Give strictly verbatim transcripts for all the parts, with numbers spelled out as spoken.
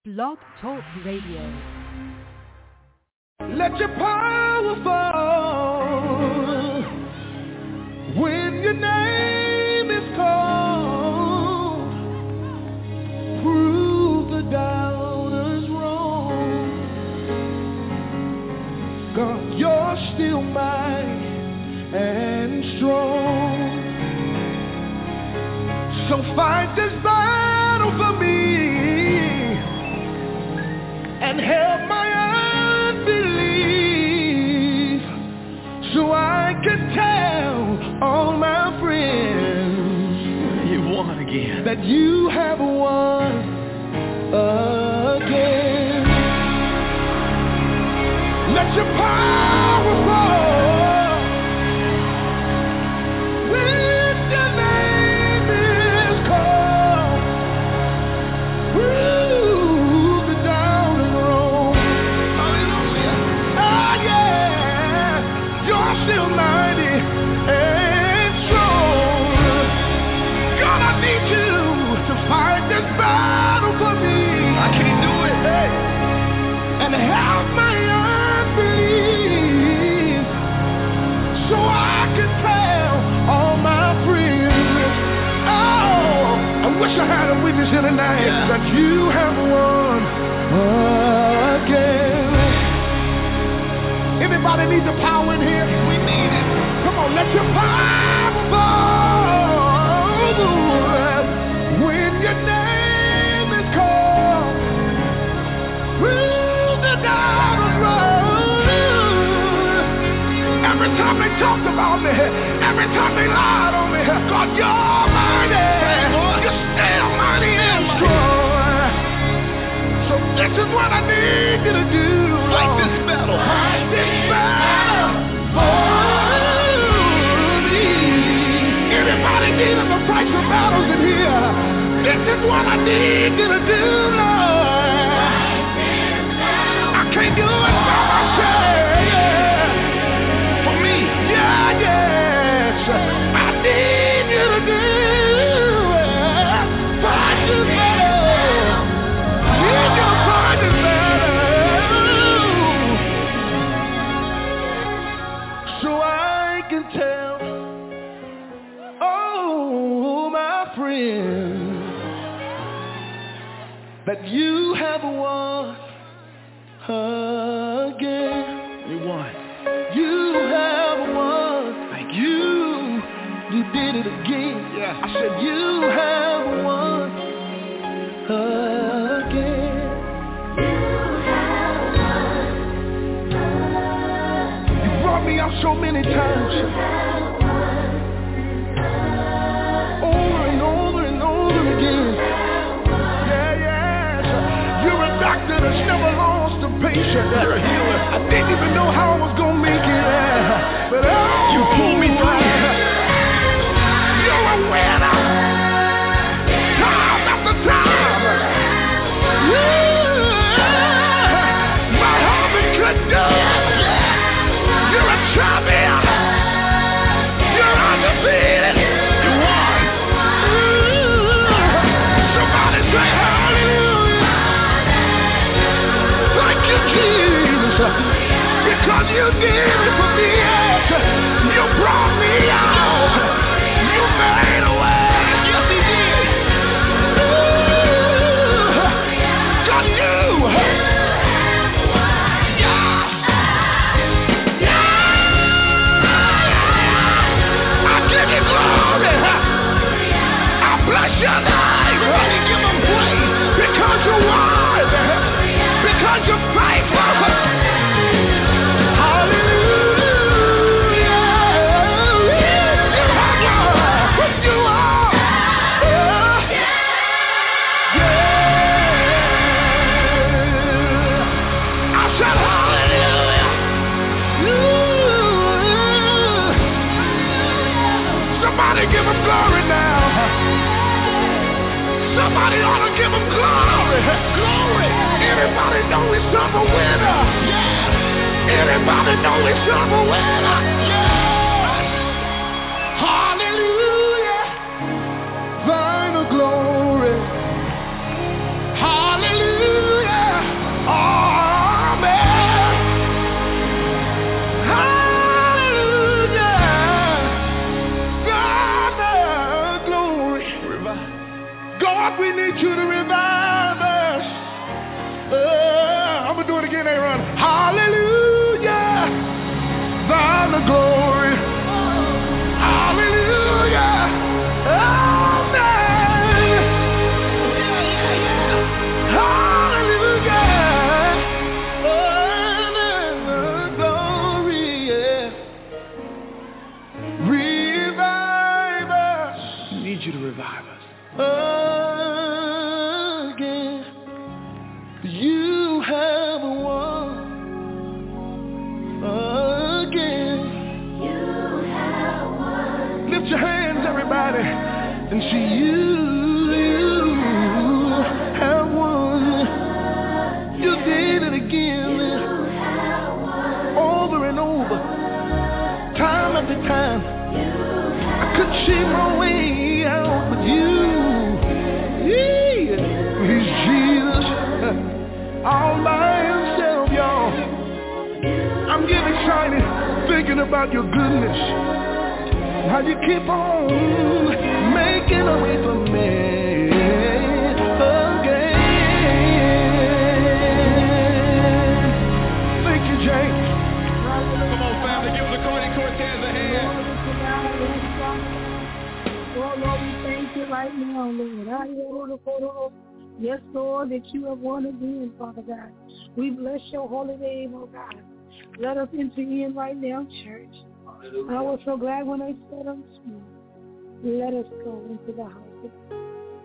Blog Talk Radio. Let your power fall when your name is called. Prove the doubters wrong. God, you're still mighty and strong. So fight this battle for me and help my unbelief, so I can tell all my friends you won again, that you have won again. Let your power fall. Help my unbelief, so I can tell all my friends. Oh, I wish I had a witness here tonight, yeah, that you have won again. Anybody need the power in here? We need it. Come on, let your power fall when your name is called. Every time they talked about me, every time they lied on me, God, you're mighty. You're still mighty and strong. So this is what I need you to do. Fight this battle. Fight this battle for me. Anybody needing to fight some battles in here? This is what I need you to do, Lord. I can't do it by myself. I need you to do it. Fight the battle. Need you to fight the battle, so I can tell all my friends that you have won again. You won. You have won. Thank you. You did it again. Yeah. I said you have won again. You have won again. You brought me out so many times. You have won over and over and over again. Yeah, yeah. You're a doctor that's never lost a patient. You're a healer. I didn't even know how I was gonna make it. Uh, but oh, you pulled me through. Winner, time after time. Yeah. My husband could do it. You're a champion. You're undefeated. You won. Somebody say hallelujah. Thank you, Jesus, because you did it for me. You brought me out. You made a way. Yes, he did. Ooh, God, you. Yeah. Yeah. I give you glory. I bless your name. Everybody give him praise because you're wise. Because you're faithful. Give him glory now. Somebody ought to give him glory. Glory. Anybody know he's some a winner? Yeah. Anybody know he's some a winner? Yeah. Hallelujah. Thine the glory. Hallelujah. You have won again. You have won. Lift your hands, everybody, and see you. You have won. You did it again. You have won. Over and over, time after time. You I could see my way out, but you, yeah, he's Jesus. All by himself, y'all. I'm getting excited thinking about your goodness. How you keep on making a way for me again. Thank you, James. Come on, family, give the Cardi Cortez a hand. Oh, Lord, we thank you right now, Lord. Yes, Lord, that you have won again, Father God. We bless your holy name, oh God. Let us enter in right now, church. Hallelujah. I was so glad when I said unto me, let us go into the house of God.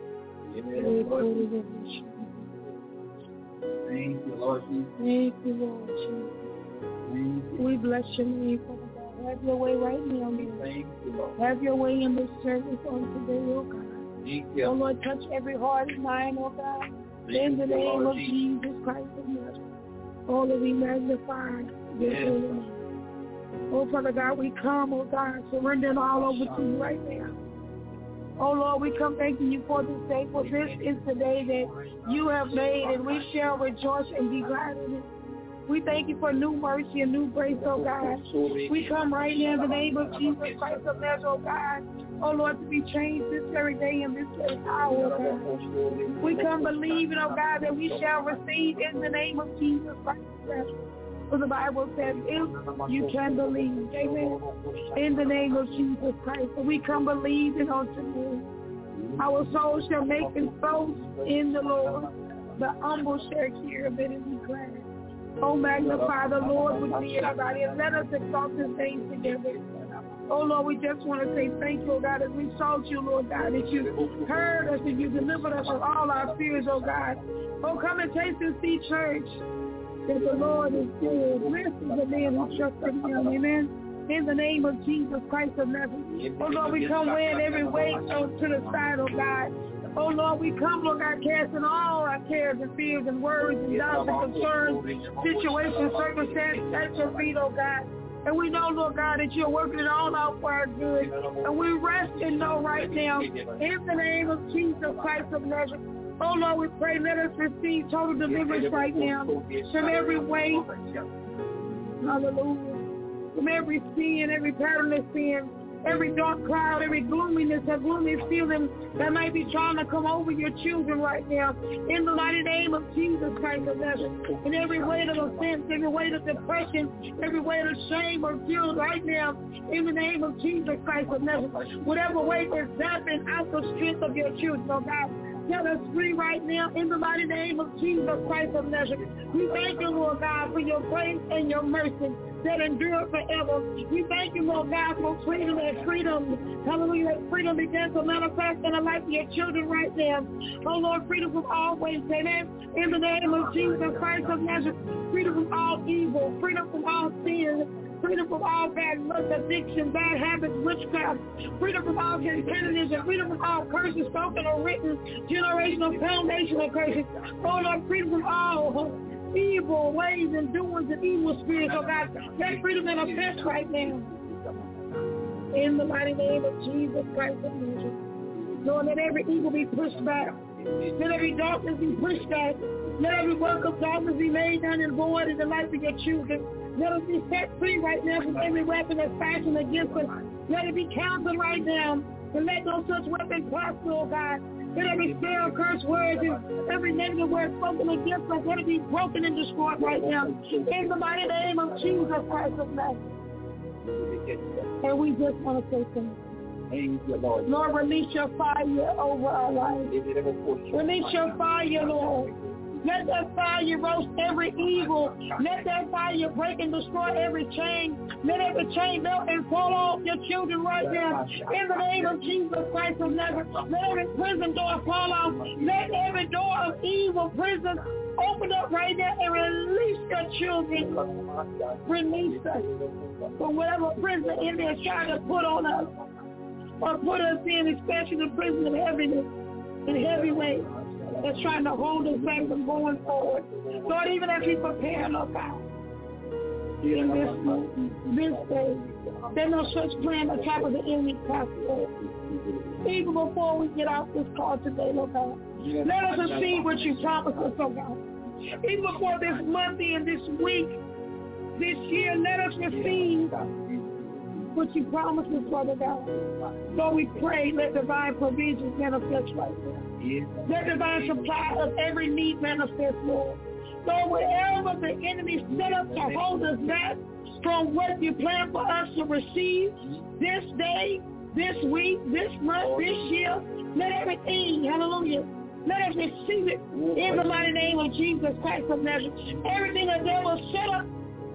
Thank you, Lord Jesus. Thank you, Lord Jesus. Thank you. We bless your name, Father God. Have your way right now, Lord. Thank you, Lord. Have your way in this service on today, oh God. Oh Lord, touch every heart and mind, oh God. In the name of Jesus Christ of Nazareth. Oh Lord, we magnify your holy name. Oh Father God, we come, oh God, surrendering all over to you right now. Oh Lord, we come thanking you for this day, for this is the day that you have made, and we shall rejoice and be glad in it. We thank you for new mercy and new grace, oh God. We come right now in the name of Jesus Christ of Nazareth, oh God. Oh Lord, to be changed this very day and this very hour, oh God. We come believing, oh God, that we shall receive in the name of Jesus Christ of Nazareth. For the Bible says, if you can believe, amen, in the name of Jesus Christ. So we come believing on today. Our soul shall make its boast in the Lord. The humble shall hear of it and be glad. Oh, magnify the Lord with me, everybody, and let us exalt his name together. Oh, Lord, we just want to say thank you, oh God, as we sought you, Lord God, that you heard us and you delivered us from all our fears, oh God. Oh, come and taste and see, church, that the Lord is good. Blessed is the man who trusts in him, amen. In the name of Jesus Christ of Nazareth. Oh, Lord, we come weighing every weight to the side, oh God. Oh, Lord, we come, Lord God, casting all our cares and fears and worries and doubts and concerns, situations, circumstances at your feet, oh God. And we know, Lord God, that you're working it all out for our good. And we rest and know right now, in the name of Jesus Christ of Nazareth. Oh, Lord, we pray, let us receive total deliverance right now from every weight. Hallelujah. From every sin, every pattern of sin, every dark cloud, every gloominess, that gloomy feeling that might be trying to come over your children right now. In the mighty name of Jesus Christ of Nazareth. And every weight of offense, every weight of depression, every weight of shame or guilt right now. In the name of Jesus Christ of Nazareth. Whatever weight is zapping out the strength of your children, oh God. Set us free right now in the mighty name of Jesus Christ of Nazareth. We thank you, Lord God, for your grace and your mercy that endure forever. We thank you, Lord God, for freedom and freedom. Hallelujah, that freedom begins to manifest in the life of your children right now. Oh, Lord, freedom from all ways, amen. In the name of Jesus Christ of Nazareth, freedom from all evil, freedom from all sin, freedom from all bad lust, addiction, bad habits, witchcraft, freedom from all contentedness, and freedom from all curses, spoken or written, generational, foundational curses. Oh, Lord, freedom from all evil ways and doings and evil spirits, oh God. Let freedom manifest right now. In the mighty name of Jesus Christ of Nazareth. Lord, let every evil be pushed back. Let every darkness be pushed back. Let every work of darkness be laid down and void in the life of your children. Let us be set free right now from every weapon that's fashioned against us. Let it be counseled right now. And let no such weapon prosper, oh God. Let every spell, curse words, and every negative word spoken against us, let it be broken and destroyed right now. In the mighty name of Jesus Christ of Nazareth. And we just want to say thank you. Lord, Lord, release your fire over our lives. Release your fire, Lord. Let that fire roast every evil. Let that fire break and destroy every chain. Let every chain melt and fall off your children right now. In the name of Jesus Christ of Nazareth, let every prison door fall off. Let every door of evil prison Open up right now and release your children. Release us from whatever prison the enemy is trying to put on us or put us in, especially the prison of heaviness in heavy weight that's trying to hold us back from going forward. Lord, even as we prepare, Lord God, in this, this day, there's no such plan on top of the enemy possible. Even before we get off this call today, Lord God, let us receive what you promised us, oh God. Even before this month and this week, this year, let us receive what you promised us, Father God. Lord, we pray, let divine provisions manifest right now. Let divine supply of every need manifest, Lord. Lord, wherever the enemy set up to hold us back from what you plan for us to receive this day, this week, this month, this year, let everything, hallelujah, let us receive it in the mighty name of Jesus Christ of Nazareth. Everything the devil set up,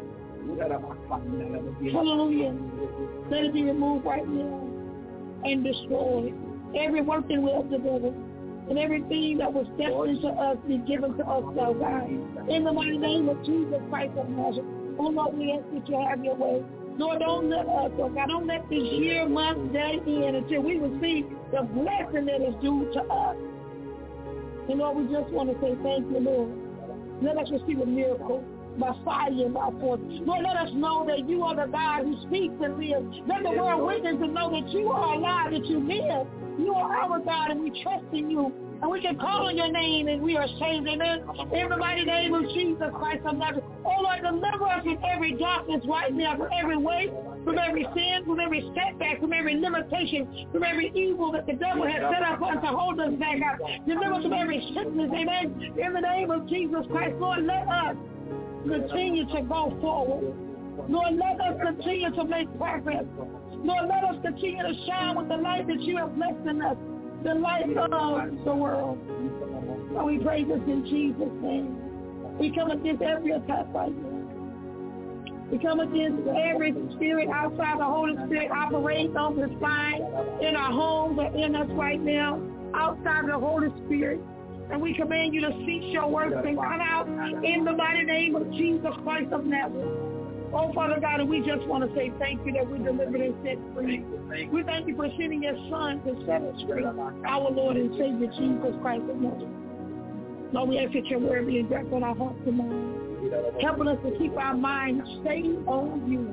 hallelujah, let it be removed right now and destroyed. Every working will of the devil and everything that was destined to us be given to us, oh God. In the mighty name of Jesus Christ of Nazareth. Oh Lord, we ask that you have your way. Lord, don't let us, oh God, don't let this year, month, day in until we receive the blessing that is due to us. And Lord, we just want to say thank you, Lord. Let us receive a miracle by fire and by force. Lord, let us know that you are the God who speaks and lives. Let the world witness and know that you are alive, that you live. You are our God, and we trust in you. And we can call on your name, and we are saved. Amen. In the mighty name of Jesus Christ of Nazareth. Oh, Lord, deliver us from every darkness right now, from every weight, from every sin, from every setback, from every limitation, from every evil that the devil has set up for us to hold us back out. Deliver us from every sickness. Amen. In the name of Jesus Christ, Lord, let us continue to go forward. Lord, let us continue to make progress. Lord, let us continue to shine with the light that you have blessed in us, the light of the world. And we pray this in Jesus' name. We come against every attack right now. We come against every spirit outside the Holy Spirit operating on this line, in our homes or in us right now, outside the Holy Spirit. And we command you to cease your works and come out in the mighty name of Jesus Christ of Nazareth. Oh, Father God, and we just want to say thank you that we delivered and set free. We thank you for sending your Son to set us free, our Lord and Savior, Jesus Christ of Nazareth. Lord, we ask that your word be engraft on our hearts and minds, helping us to keep our minds stayed on you.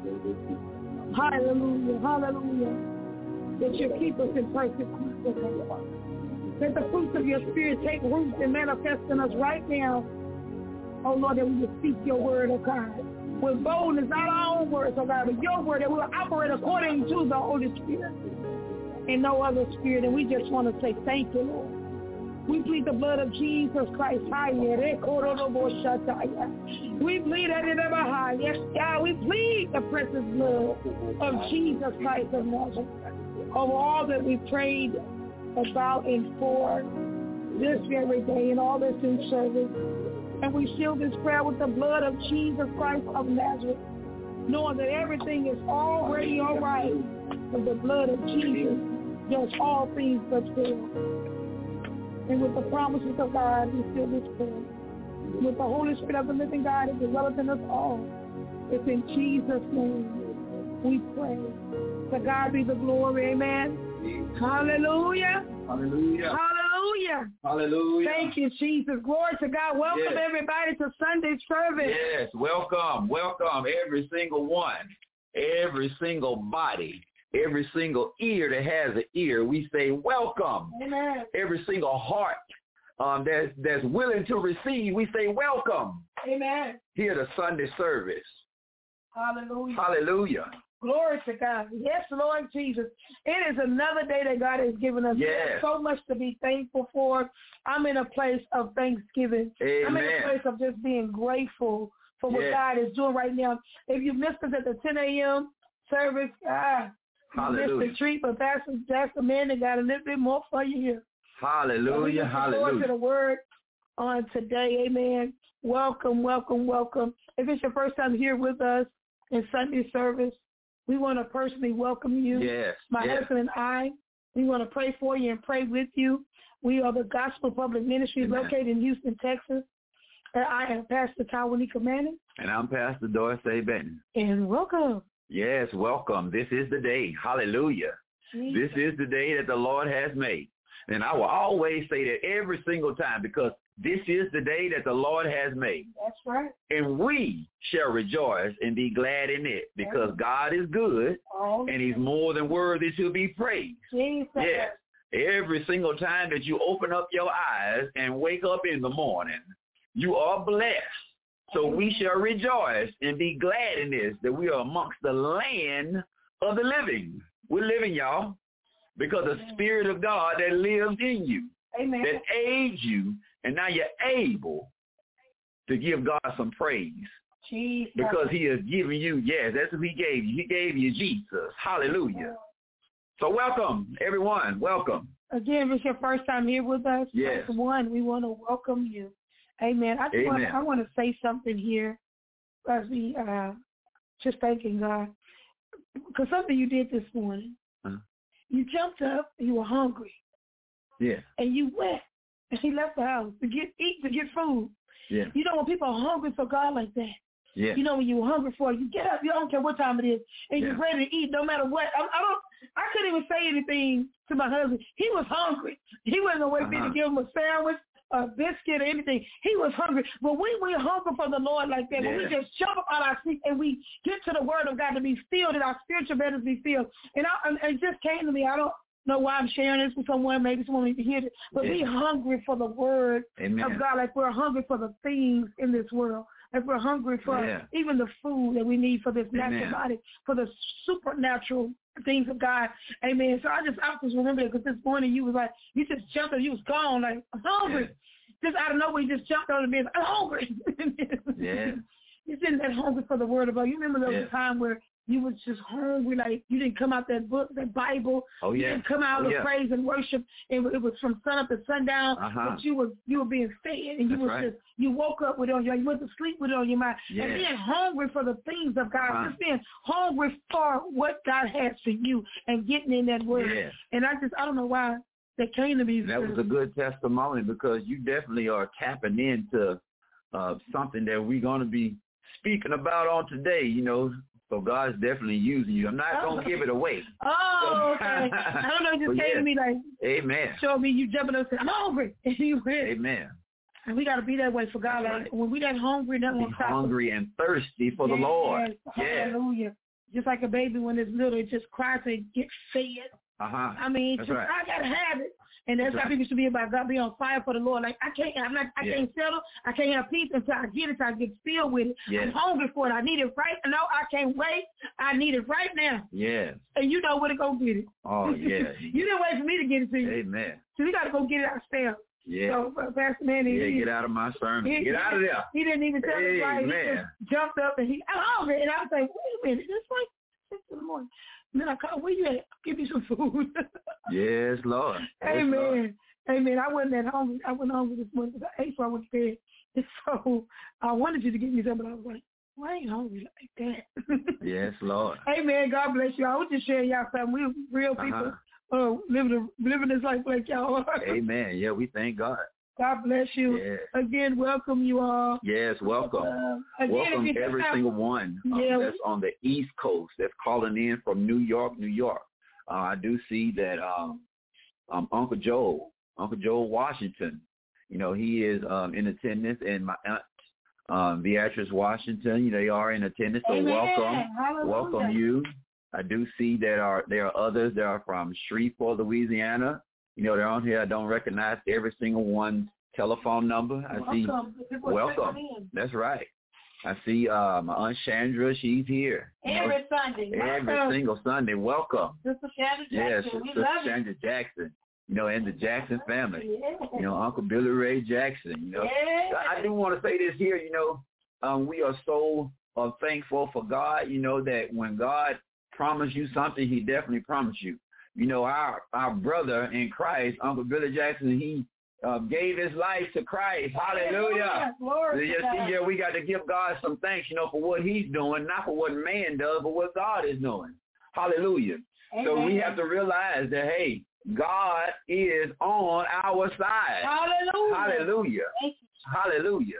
Hallelujah, hallelujah. That you keep us in perfect peace. Let the fruits of your Spirit take root and manifest in us right now. Oh, Lord, that we will speak your word, oh God, with boldness, not our own words, oh God, but your word, that we will operate according to the Holy Spirit and no other spirit. And we just want to say thank you, Lord. We plead the blood of Jesus Christ. We plead it. Yes, God, we plead the precious blood of Jesus Christ of Nazareth over all that we prayed about and for this very day and all this in service. And we seal this prayer with the blood of Jesus Christ of Nazareth, knowing that everything is already all right, and the blood of Jesus does all things but fail. And with the promises of God, we seal this prayer. With the Holy Spirit of the living God is developing us all. It's in Jesus' name we pray. To God be the glory. Amen. Hallelujah. Hallelujah. Hallelujah. Hallelujah. Thank you, Jesus. Glory to God. Welcome yes. everybody to Sunday service. Yes, welcome. Welcome every single one, every single body, every single ear that has an ear. We say welcome. Amen. Every single heart um, that's, that's willing to receive, we say welcome. Amen. Here to Sunday service. Hallelujah. Hallelujah. Glory to God. Yes, Lord Jesus. It is another day that God has given us. Yes. There's so much to be thankful for. I'm in a place of thanksgiving. Amen. I'm in a place of just being grateful for what yes. God is doing right now. If you missed us at the ten a.m. service, ah, you missed the treat, but Pastor Pastor Manning got a little bit more for you here. Hallelujah. So hallelujah. Forward to the word on today. Amen. Welcome, welcome, welcome. If it's your first time here with us in Sunday service, we want to personally welcome you. Yes. My yes. husband and I, we want to pray for you and pray with you. We are the Gospel Public Ministry Amen. located in Houston, Texas. And I am Pastor Tawanika Manning. And I'm Pastor Dorsey Benton. And welcome. Yes, welcome. This is the day. Hallelujah. Jesus. This is the day that the Lord has made. And I will always say that every single time, because this is the day that the Lord has made. That's right. And we shall rejoice and be glad in it, because Amen. God is good, oh, and he's more than worthy to be praised. Jesus. Yes. Every single time that you open up your eyes and wake up in the morning, you are blessed. So we shall rejoice and be glad in this, that we are amongst the land of the living. We're living, y'all, because the Spirit of God that lives in you, Amen. That aids you, and now you're able to give God some praise. Jesus. Because he has given you, yes, that's what he gave you. He gave you Jesus. Hallelujah. So welcome, everyone. Welcome. Again, if it's your first time here with us, yes. one, we want to welcome you. Amen. I just Amen. want, I want to say something here as we uh, just thanking God. Because something you did this morning, huh? You jumped up, you were hungry. Yeah. And you went, and he left the house to get eat, to get food. Yeah. You know, when people are hungry for God like that, yeah. You know, when you're hungry for it, you get up, you don't care what time it is, and yeah. you're ready to eat no matter what. I, I don't, I couldn't even say anything to my husband. He was hungry. He wasn't going to wait for uh-huh. me to give him a sandwich, a biscuit, or anything. He was hungry. But when we're hungry for the Lord like that, yeah. when we just jump up out our seat and we get to the word of God to be filled, and our spiritual betters be filled. And, I, and it just came to me. I don't know why I'm sharing this with someone. Maybe someone needs to hear it. But yeah. be hungry for the word Amen. of God, like we're hungry for the things in this world. Like we're hungry for yeah. even the food that we need for this Amen. natural body, for the supernatural things of God. Amen. So I just I just remember that, because this morning you was like, you just jumped and you was gone, like, I'm hungry. Yeah. Just out of nowhere, you just jumped on the bed, I'm hungry. yeah. You're sitting that hungry for the word of God. You remember there was yeah. a time where you was just hungry, like you didn't come out that book, that Bible. Oh, yeah. You didn't come out oh, of yeah. praise and worship. And it was from sun up to sundown. Uh-huh. But you was you were being fed, and you That's was right. just you woke up with it on your, you went to sleep with it on your mind, yeah. and being hungry for the things of God, uh-huh. just being hungry for what God has for you, and getting in that word. Yeah. And I just I don't know why that came to me. That was a good testimony, because you definitely are tapping into uh, something that we're going to be speaking about on today, you know. So God's definitely using you. I'm not oh. going to give it away. Oh, okay. I don't know. It just came yeah. to me like, Amen. Show me you jumping up and saying, I'm hungry. And you went. Amen. And we got to be that way for God. Like, right. When we that hungry, that be won't stop hungry us. and thirsty for yes. the Lord. Yes. Hallelujah. Just like a baby when it's little, it just cries and get fed. Uh-huh. I mean, that's just, right. I got to have it. And that's, that's how right. people should be about God, be on fire for the Lord. Like, I can't, I'm not, I yeah. can't settle. I can't have peace until I get it, until I get filled with it. Yes. I'm hungry for it. I need it right now. I can't wait. I need it right now. Yes. And you know where to go get it. Oh, yeah. You didn't wait for me to get it to you. Amen. So we got to go get it ourselves. Yeah. So, uh, Pastor Manny, yeah, he, get out of my sermon. He, get out of there. He didn't even tell Amen. us why. He just jumped up and he, I'm hungry. And I was like, wait a minute. It's like six in the morning. And then I called, where you at? I'll give you some food. Yes, Lord. Yes, Amen. Lord. Amen. I wasn't that hungry. I wasn't hungry this morning because I ate before I went to bed. And so I wanted you to give me something, but I was like, well, I ain't hungry like that. Yes, Lord. Amen. God bless you. I was just sharing y'all something. We're real people uh-huh. uh, living, living this life like y'all are. Amen. Yeah, we thank God. God bless you. Yes. Again, welcome you all. Yes, welcome. Uh, again, welcome every have, single one um, yeah, that's on the East Coast that's calling in from New York, New York. Uh, I do see that um, um, Uncle Joel, Uncle Joel Washington, you know, he is um, in attendance, and my aunt, um, Beatrice Washington, you know, they are in attendance. So Amen. welcome, Hallelujah. welcome you. I do see that are there are others that are from Shreveport, Louisiana. You know, they're on here. I don't recognize every single one's telephone number. I welcome. see. Welcome. That's right. I see uh, my Aunt Chandra. She's here. Every you know, Sunday. Every welcome. single Sunday. Welcome. Sister Chandra Jackson. Yes, we Sister love Chandra Jackson. You know, and the Jackson family. Yeah. You know, Uncle Billy Ray Jackson. You know, yeah. I do want to say this here. You know, um, we are so uh, thankful for God. You know that when God promised you something, He definitely promised you. You know, our our brother in Christ, Uncle Billy Jackson, he uh, gave his life to Christ. Hallelujah. Glory you see, yeah, we got to give God some thanks, you know, for what he's doing, not for what man does, but what God is doing. Hallelujah. Amen. So we have to realize that, hey, God is on our side. Hallelujah. Hallelujah. Hallelujah.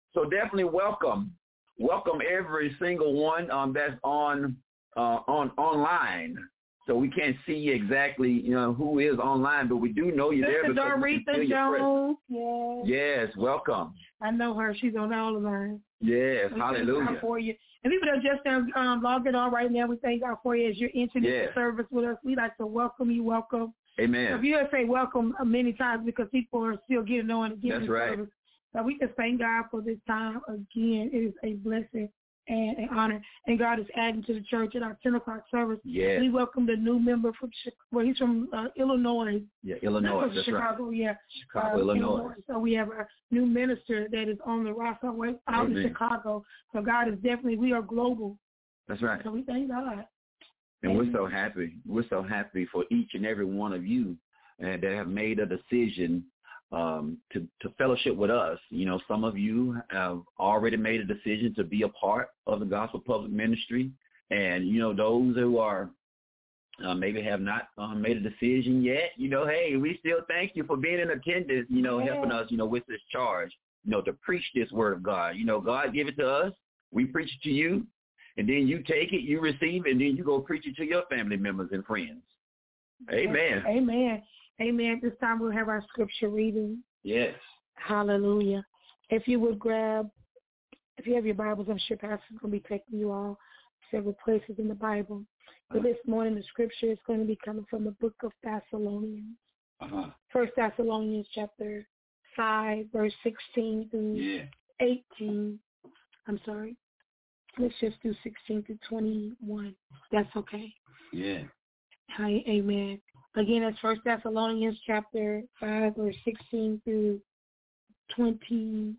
So definitely welcome. Welcome every single one um, that's on uh, on online. So we can't see exactly, you know, who is online, but we do know you're there. Sister Doretha Jones. Yes. Yes, welcome. I know her. She's on all of mine. Yes, we hallelujah. Thank God for you. And people that are just um, logging on right now, we thank God for you as you're entering yes. the service with us. We'd like to welcome you. Welcome. Amen. So if you say welcome many times because people are still getting on and getting That's the right. service. So we just thank God for this time again. It is a blessing and an honor. And God is adding to the church at our ten o'clock service. Yes. We welcome the new member from Chicago. Well, he's from uh, Illinois. Yeah, Illinois. That's Chicago, right. yeah. Chicago, uh, Illinois. Illinois. So we have a new minister that is on the roster out Amen. in Chicago. So God is definitely, we are global. That's right. So we thank God. And we're so happy. We're so happy for each and every one of you uh, that have made a decision um, to, to fellowship with us. You know, some of you have already made a decision to be a part of the Gospel Public Ministry. And, you know, those who are uh, maybe have not um, made a decision yet, you know, hey, we still thank you for being in attendance, you know, yeah. helping us, you know, with this charge, you know, to preach this word of God. You know, God give it to us. We preach it to you. And then you take it, you receive it, and then you go preach it to your family members and friends. Amen. Amen. Amen. This time we'll have our scripture reading. Yes. Hallelujah. If you would grab, if you have your Bibles, I'm sure Pastor's going to be taking you all several places in the Bible. But this morning the scripture is going to be coming from the book of Thessalonians. Uh-huh. First Thessalonians chapter five, verse sixteen through yeah. eighteen. I'm sorry. Let's just do sixteen to twenty-one. That's okay. Yeah. Hi, amen. Again, that's First Thessalonians chapter five, verse sixteen through twenty,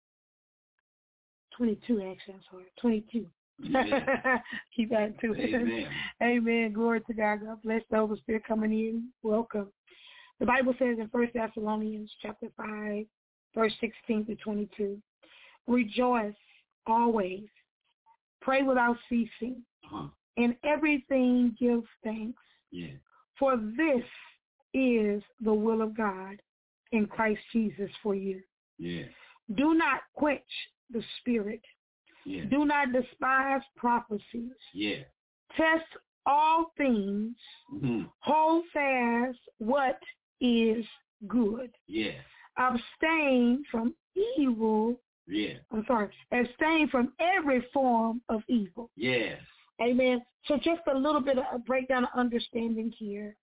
twenty-two. Actually, I'm sorry, twenty-two. Yeah. Keep adding to it. Amen. Amen. Glory to God. God bless those who are still coming in. Welcome. The Bible says in First Thessalonians chapter five, verse sixteen through twenty-two, rejoice always. Pray without ceasing. Uh-huh. In everything give thanks. Yeah. For this is the will of God in Christ Jesus for you. Yeah. Do not quench the spirit. Yeah. Do not despise prophecies. Yeah. Test all things. Mm-hmm. Hold fast what is good. Yeah. Abstain from evil. Yeah. I'm sorry. Abstain from every form of evil. Yes. Amen. So just a little bit of a breakdown of understanding here.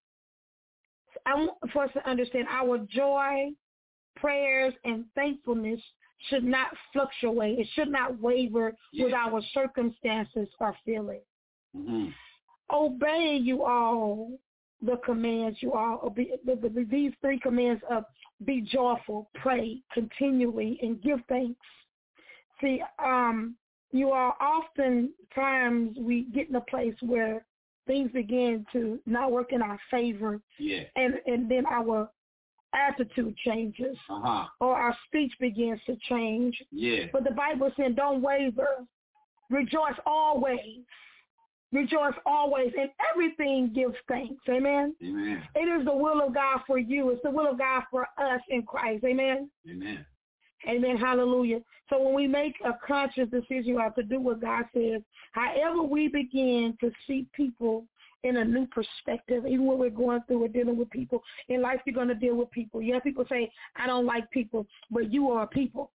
I want for us to understand our joy, prayers, and thankfulness should not fluctuate. It should not waver yeah. with our circumstances or feelings. Mm-hmm. Obey you all the commands you all obey, the, the, these three commands of be joyful, pray continually, and give thanks. See, um, you are oftentimes we get in a place where things begin to not work in our favor, yeah. and and then our attitude changes, uh-huh. or our speech begins to change. Yeah. But the Bible said, don't waver. Rejoice always. Rejoice always. And everything gives thanks. Amen? Amen. It is the will of God for you. It's the will of God for us in Christ. Amen? Amen. Amen. Hallelujah. So when we make a conscious decision we have to do what God says, however we begin to see people in a new perspective, even when we're going through or dealing with people. In life, you're going to deal with people. Yeah, people say, I don't like people, but you are people.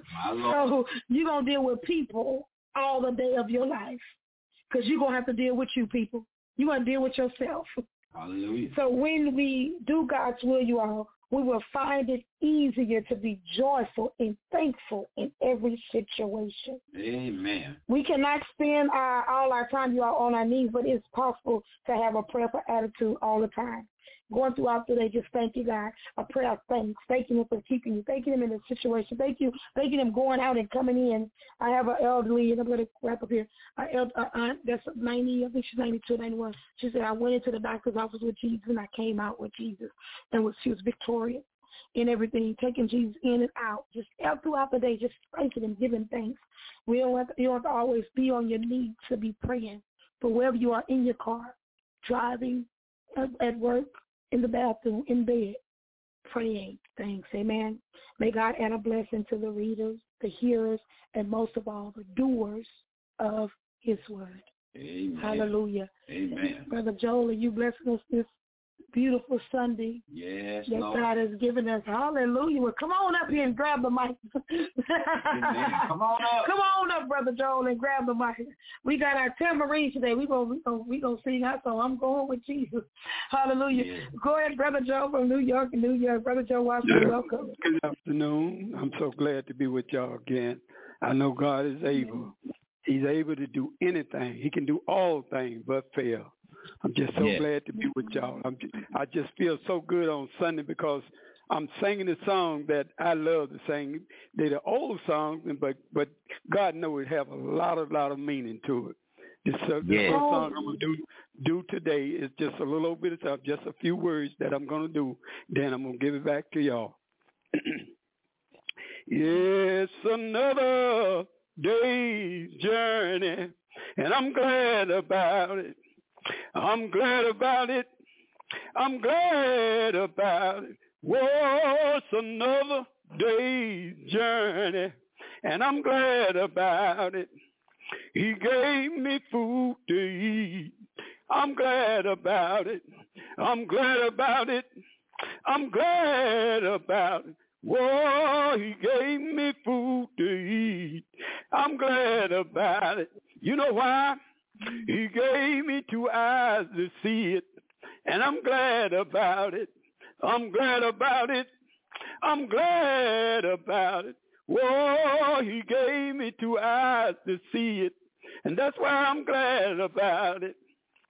So you're going to deal with people all the day of your life because you're going to have to deal with you people. You're going to deal with yourself. Hallelujah. So when we do God's will, you all, we will find it easier to be joyful and thankful in every situation. Amen. We cannot spend our, all our time, you all, on our knees, but it's possible to have a prayerful attitude all the time. Going throughout the day, just thank you, God. A prayer of thanks. Thanking Him for keeping you. Thanking Him in the situation. Thank you. Thanking Him going out and coming in. I have an elderly, and I'm going to wrap up here, an elder, uh, aunt that's ninety, I think she's ninety-two, ninety-one. She said, I went into the doctor's office with Jesus, and I came out with Jesus. And was, she was victorious in everything, taking Jesus in and out, just out throughout the day, just thanking Him, giving thanks. We don't have to, you don't have to always be on your knees to be praying. But wherever you are, in your car, driving, at, at work, in the bathroom, in bed, praying. Thanks. Amen. May God add a blessing to the readers the hearers, and most of all, the doers of his word. Amen. Hallelujah. Amen. Brother Joel, are you blessing us this beautiful Sunday yes, that Lord. God has given us? Hallelujah. Well, come on up here and grab the mic. Come on up. Come on up, Brother Joel, and grab the mic. We got our tambourine today. We're going we gonna, we gonna sing our song. I'm going with Jesus. Hallelujah. Yeah. Go ahead, Brother Joel from New York and New York. Brother Joel Washington, Yeah. welcome. Good afternoon. I'm so glad to be with y'all again. I know God is able. He's able to do anything. He can do all things but fail. I'm just so Yeah. glad to be with y'all. I'm just, I just feel so good on Sunday because I'm singing a song that I love to sing. They're the old songs, but but God knows it have a lot, a lot of meaning to it. This, uh, this Yeah. first song I'm going to do, do today is just a little bit of stuff, just a few words that I'm going to do. Then I'm going to give it back to y'all. It's another day's journey, and I'm glad about it. I'm glad about it. I'm glad about it. Whoa, it's another day's journey, and I'm glad about it. He gave me food to eat. I'm glad about it. I'm glad about it. I'm glad about it. Whoa, he gave me food to eat. I'm glad about it. You know why? He gave me two eyes to see it, and I'm glad about it. I'm glad about it. I'm glad about it. Whoa, he gave me two eyes to see it, and that's why I'm glad about it.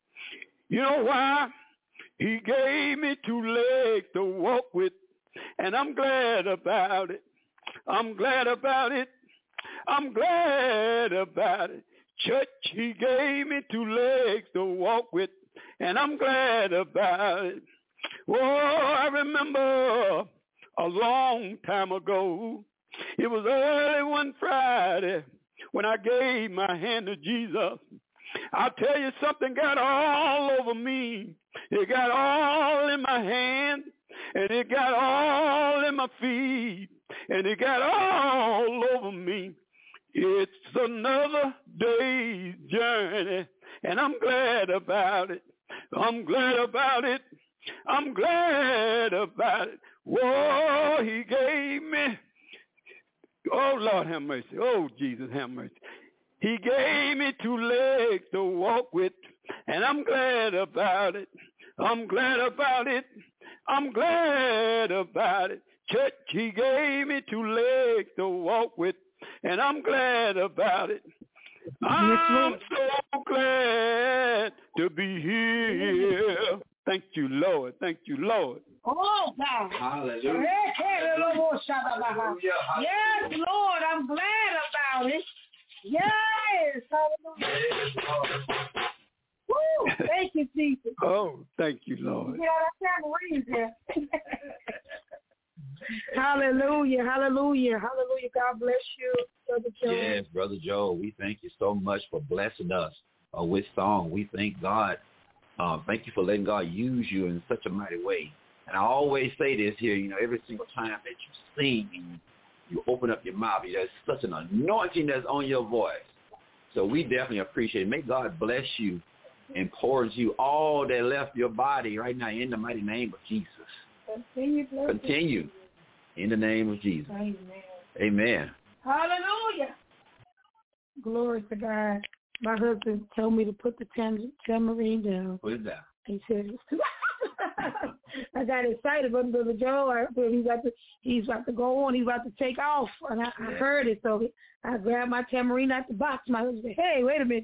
You know why? He gave me two legs to walk with, and I'm glad about it. I'm glad about it. I'm glad about it. Church, he gave me two legs to walk with, and I'm glad about it. Oh, I remember a long time ago, it was early one Friday when I gave my hand to Jesus. I'll tell you, something got all over me. It got all in my hand, and it got all in my feet, and it got all over me. It's another day's journey, and I'm glad about it. I'm glad about it. I'm glad about it. Whoa, he gave me. Oh, Lord, have mercy. Oh, Jesus, have mercy. He gave me two legs to walk with, and I'm glad about it. I'm glad about it. I'm glad about it. Church, he gave me two legs to walk with, and I'm glad about it. I'm so glad to be here. Thank you, Lord. Thank you, Lord. Oh, God. Hallelujah. Yes, Lord, I'm glad about it. Yes. Hallelujah. Woo, thank you, Jesus. Oh, thank you, Lord. Yeah, that's tambourine there. Hallelujah, hallelujah, hallelujah. God bless you, Brother Joe. Yes, Brother Joe, we thank you so much for blessing us uh, with song. We thank God. Uh, thank you for letting God use you in such a mighty way. And I always say this here, you know, every single time that you sing and you open up your mouth, there's such an anointing that's on your voice. So we definitely appreciate it. May God bless you and pour into you all that left your body right now in the mighty name of Jesus. Continue, Continue in the name of Jesus. Amen. Amen. Hallelujah. Glory to God. My husband told me to put the tam- tambourine down. Put it down. He said, I got excited, but Brother Joe, I said he's about to, he's about to go on, he's about to take off, and I, I heard it, so I grabbed my tambourine out the box. My husband said, hey, wait a minute.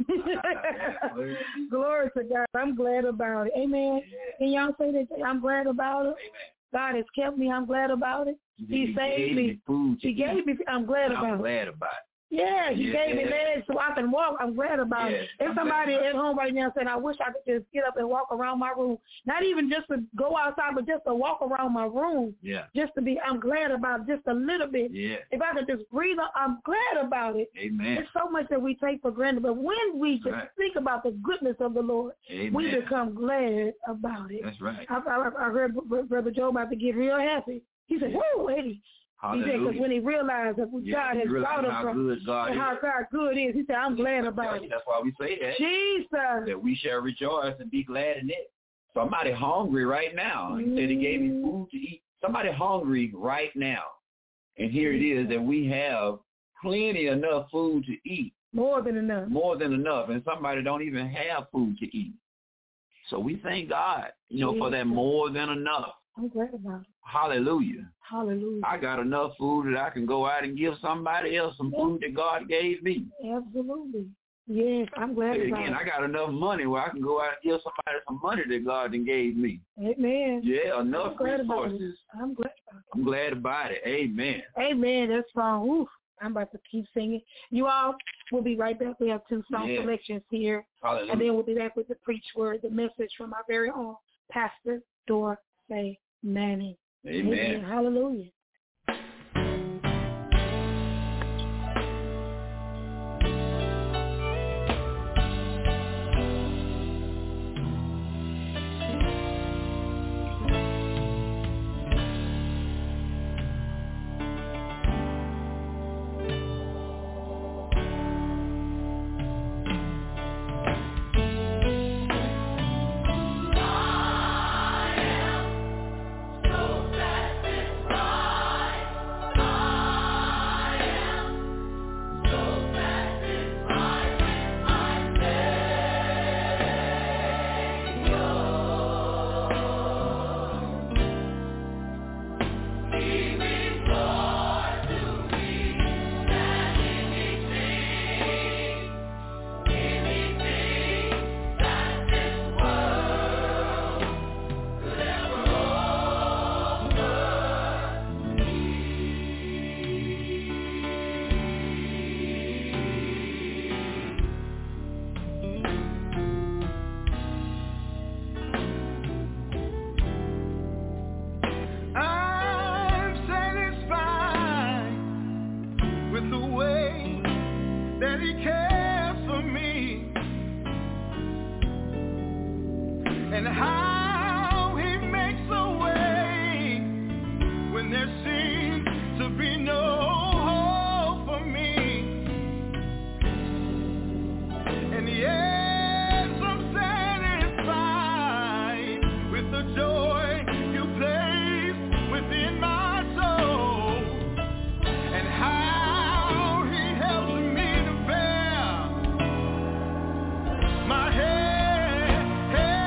Glory to God. I'm glad about it. Amen. Can y'all say that? I'm glad about it. God has kept me. I'm glad about it. He, he saved me. me he gave me. I'm glad about I'm it. glad about it. Yeah, he yeah, gave me yeah. legs so I can walk. I'm glad about yeah, it. There's somebody at home right now saying, I wish I could just get up and walk around my room. Not even just to go outside, but just to walk around my room. Yeah. Just to be, I'm glad about it, just a little bit. Yeah. If I could just breathe, I'm glad about it. Amen. It's so much that we take for granted. But when we just right. think about the goodness of the Lord, Amen. we become glad about it. That's right. I, I, I heard Brother Joe about to get real happy. He said, yeah. whoa, Eddie. Because when he realized that what yeah, God has brought him from and God how God good is, he said, I'm glad about yeah, it. That's why we say that. Jesus. That we shall rejoice and be glad in it. Somebody hungry right now. He said he gave me food to eat. Somebody hungry right now. And here it is that we have plenty enough food to eat. More than enough. More than enough. And somebody don't even have food to eat. So we thank God, you know, Jesus. For that more than enough. I'm glad about it. Hallelujah. Hallelujah. I got enough food that I can go out and give somebody else some food that God gave me. Absolutely. Yes, I'm glad and about again, it. I got enough money where I can go out and give somebody some money that God done gave me. Amen. Yeah, enough I'm resources. I'm glad about it. I'm glad about it. Amen. Amen. That's fine. Ooh, I'm about to keep singing. You all, we'll be right back. We have two song yeah. selections here. Hallelujah. And then we'll be back with the preach word, the message from our very own Pastor Dorsey Manning. Amen. Amen. Hallelujah.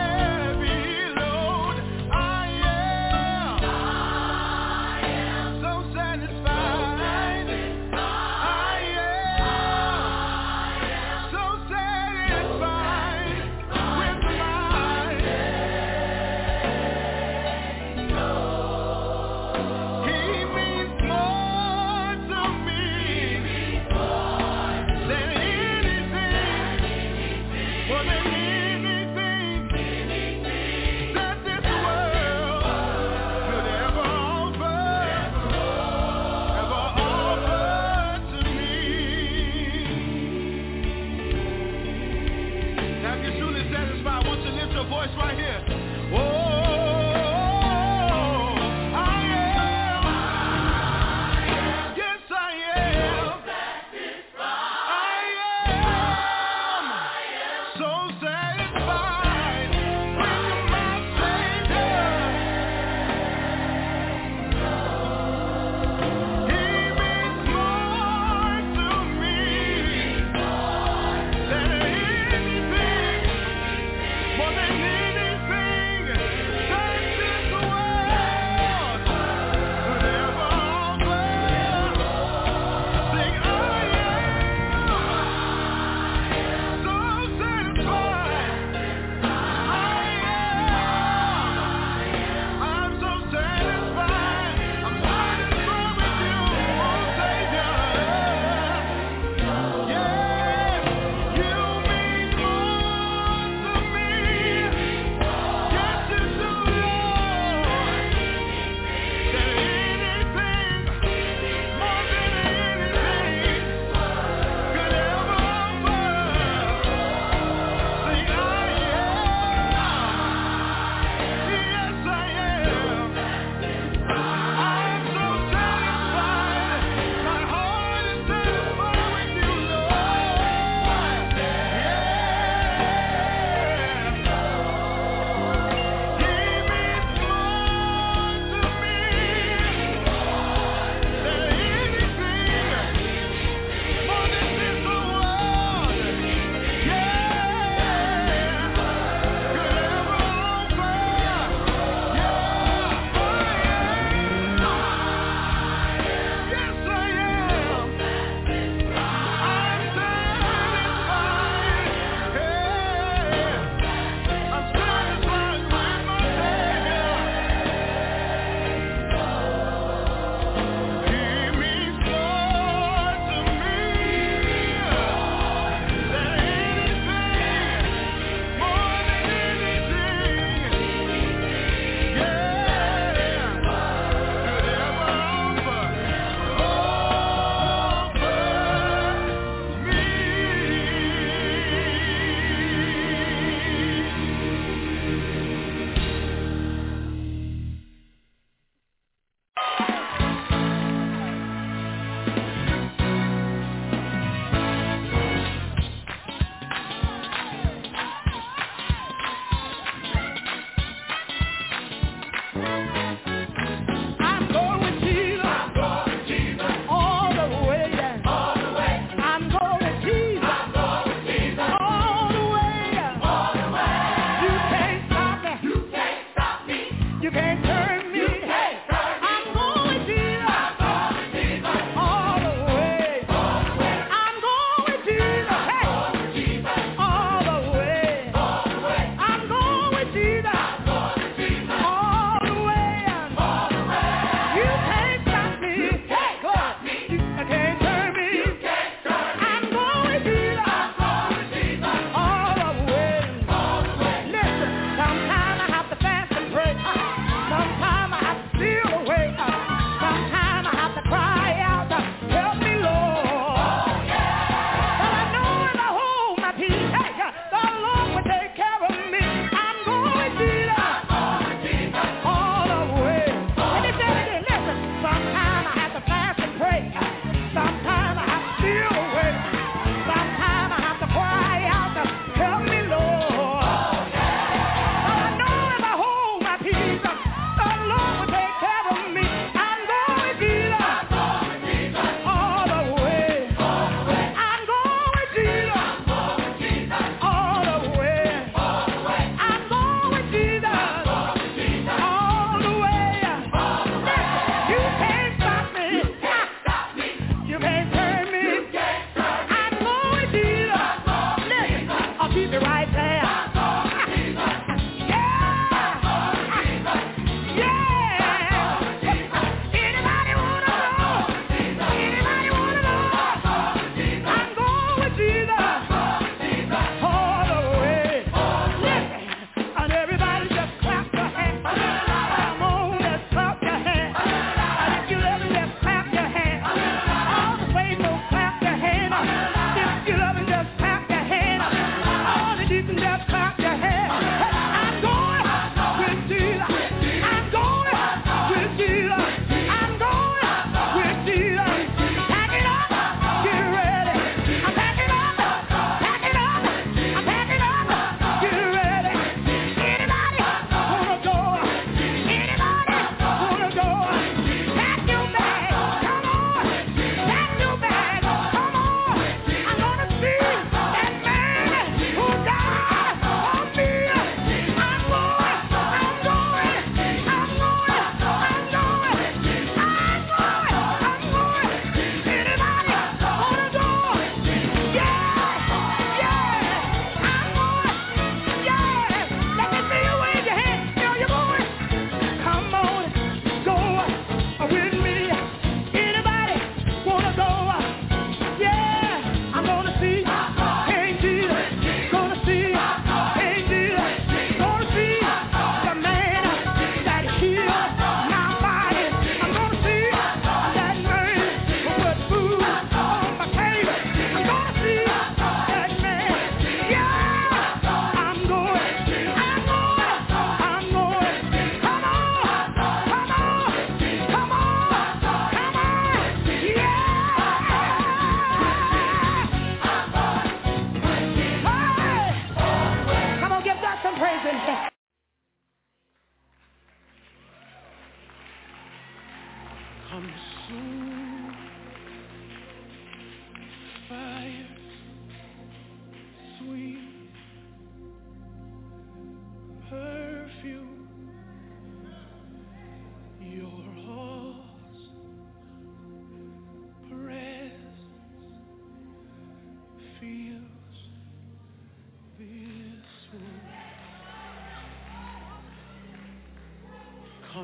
So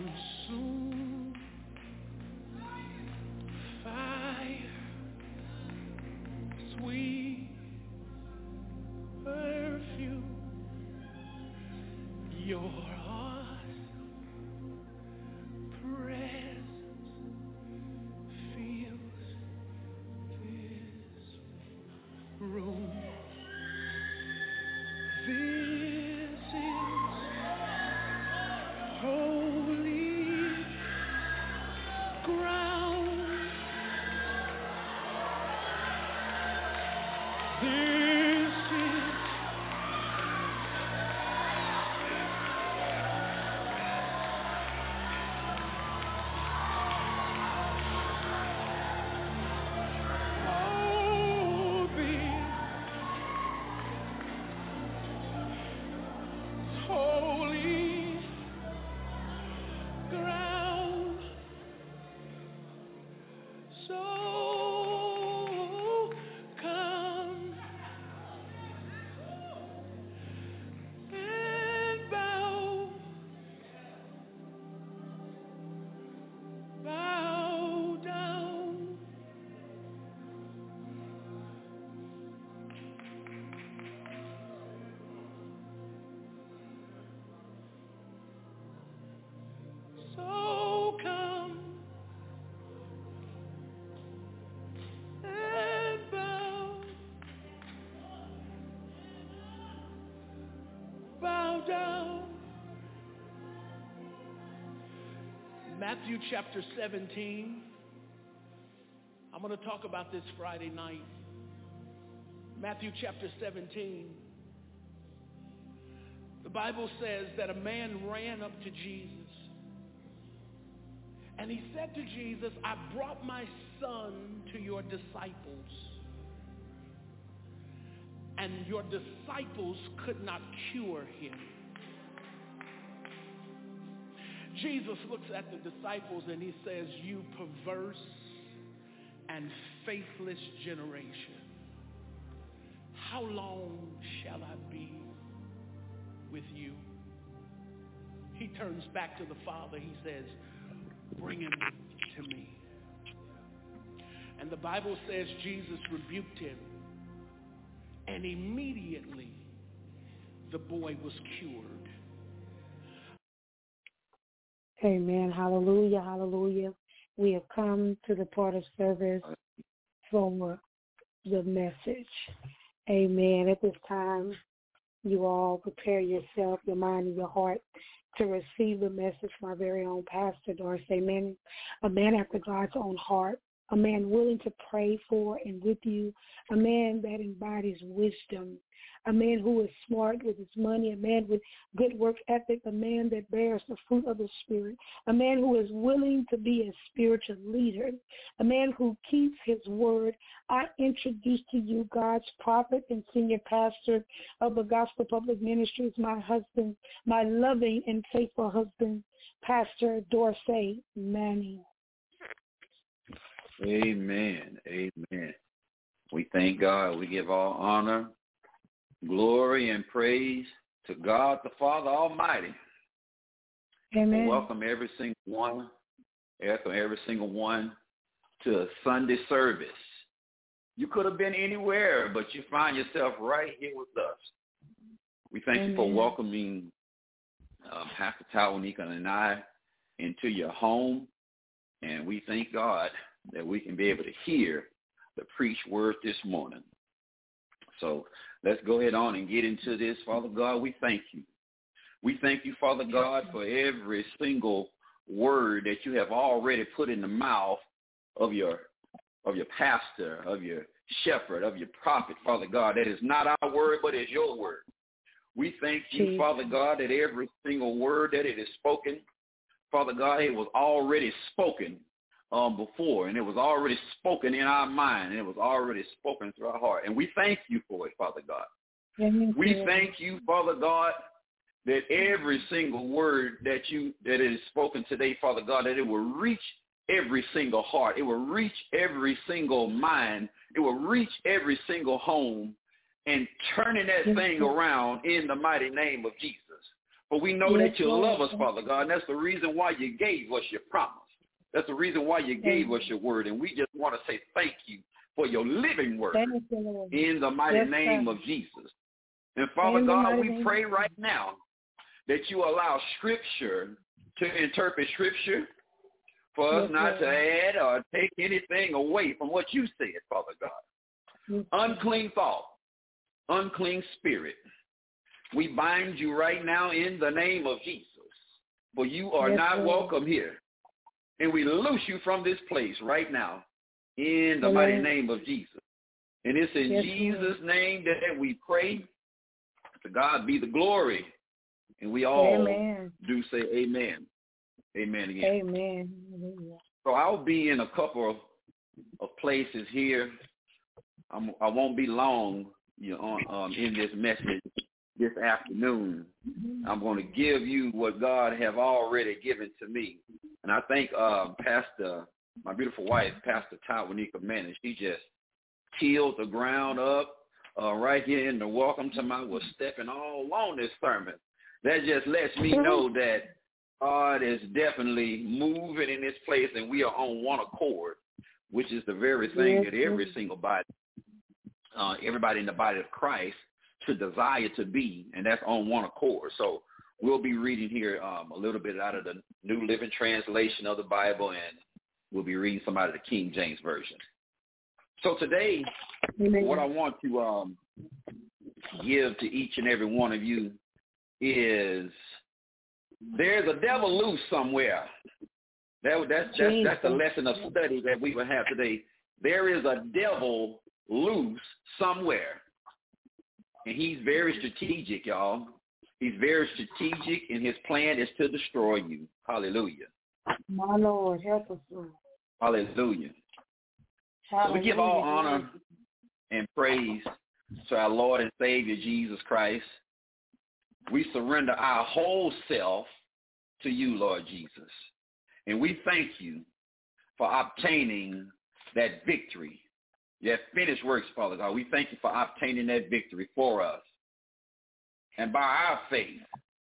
consume fire, sweet perfume, your presence fills this room. This is holy ground. This is down. Matthew chapter seventeen. I'm going to talk about this Friday night. Matthew chapter seventeen. The Bible says that a man ran up to Jesus. And he said to Jesus, I brought my son to your disciples. And your disciples could not cure him. Jesus looks at the disciples and he says, you perverse and faithless generation, how long shall I be with you? He turns back to the Father. He says, bring him to me. And the Bible says Jesus rebuked him, and immediately the boy was cured. Amen. Hallelujah. Hallelujah. We have come to the part of service for the message. Amen. At this time, you all prepare yourself, your mind and your heart to receive the message from our very own Pastor Dorsey. Amen. A man after God's own heart, a man willing to pray for and with you, a man that embodies wisdom, a man who is smart with his money, a man with good work ethic, a man that bears the fruit of the Spirit, a man who is willing to be a spiritual leader, a man who keeps his word. I introduce to you God's prophet and senior pastor of the Gospel Public Ministries, my husband, my loving and faithful husband, Pastor Dorsey Manning. Amen. Amen. We thank God. We give all honor, glory, and praise to God the Father Almighty. Amen. We welcome every single one, welcome every single one to a Sunday service. You could have been anywhere, but you find yourself right here with us. We thank Amen. You for welcoming uh, Pastor Tawanika and I into your home, and we thank God that we can be able to hear the preached word this morning. So let's go ahead on and get into this. Father God, we thank you. We thank you, Father God, for every single word that you have already put in the mouth of your of your pastor, of your shepherd, of your prophet, Father God. That is not our word, but is your word. We thank you, Father God, that every single word that it is spoken, Father God, it was already spoken Um, before, and it was already spoken in our mind, and it was already spoken through our heart. And we thank you for it, Father God. Amen. We thank you, Father God, that every single word that you that is spoken today, Father God, that it will reach every single heart. It will reach every single mind. It will reach every single home and turning that thing around in the mighty name of Jesus. For we know yes, that you Lord. love us, Father God, and that's the reason why you gave us your promise. That's the reason why you gave us your word, and we just want to say thank you for your living word you, in the mighty yes, name God. of Jesus. And Father in God, we pray right now that you allow Scripture to interpret Scripture, for us yes, not Lord. to add or take anything away from what you said, Father God. Yes. Unclean thought, unclean spirit, we bind you right now in the name of Jesus, for you are yes, not Lord. welcome here. And we loose you from this place right now in the Amen. mighty name of Jesus. And it's in yes, Jesus' Lord. name that we pray. To God be the glory. And we all Amen. do say amen. Amen again. Amen. So I'll be in a couple of, of places here. I'm, I won't be long you know, um, in this message this afternoon. Mm-hmm. I'm going to give you what God have already given to me. And I think uh, Pastor, my beautiful wife, Pastor Tawanika Manning, she just tilled the ground up uh, right here in the Welcome to My was stepping all on this sermon. That just lets me know that God is definitely moving in this place, and we are on one accord, which is the very thing that every single body, uh, everybody in the body of Christ should desire to be, and that's on one accord. So we'll be reading here um, a little bit out of the New Living Translation of the Bible, and we'll be reading some out of the King James Version. So today, Amen. what I want to um, give to each and every one of you is there's a devil loose somewhere. That, that's, that's, that's the lesson of study that we will have today. There is a devil loose somewhere, and he's very strategic, y'all. He's very strategic, and his plan is to destroy you. Hallelujah. My Lord, help us, Lord. Hallelujah. Hallelujah. So we give all honor and praise to our Lord and Savior, Jesus Christ. We surrender our whole self to you, Lord Jesus. And we thank you for obtaining that victory, that finished works, Father God. We thank you for obtaining that victory for us. And by our faith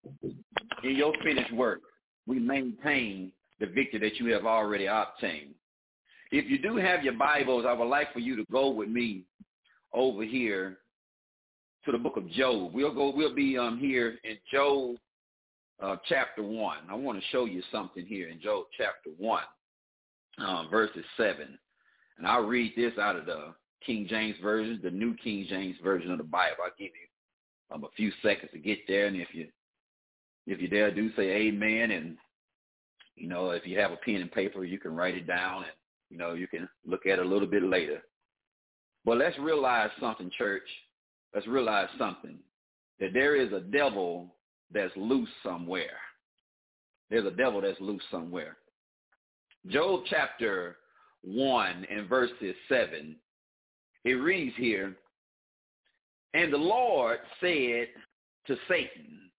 in your finished work, we maintain the victory that you have already obtained. If you do have your Bibles, I would like for you to go with me over here to the book of Job. We'll go. We'll be um here in Job uh, chapter one. I want to show you something here in Job chapter one, um, verses seven, and I'll read this out of the King James Version, the New King James Version of the Bible. I'll give you um, a few seconds to get there, and if you if you dare, do say amen. And you know, if you have a pen and paper, you can write it down, and you know, you can look at it a little bit later. But let's realize something, church. Let's realize something, that there is a devil that's loose somewhere. There's a devil that's loose somewhere. Job chapter one and verses seven, it reads here, and the Lord said to Satan,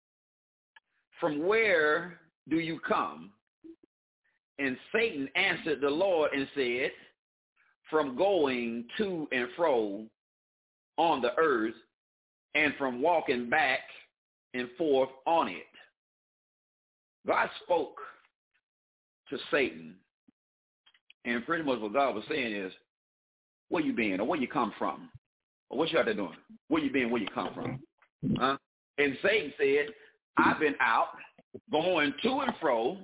from where do you come? And Satan answered the Lord and said, from going to and fro on the earth, and from walking back and forth on it. God spoke to Satan, and pretty much what God was saying is, where you been, or where you come from, or what you out there doing? Where you been, where you come from? Huh? And Satan said, I've been out, going to and fro,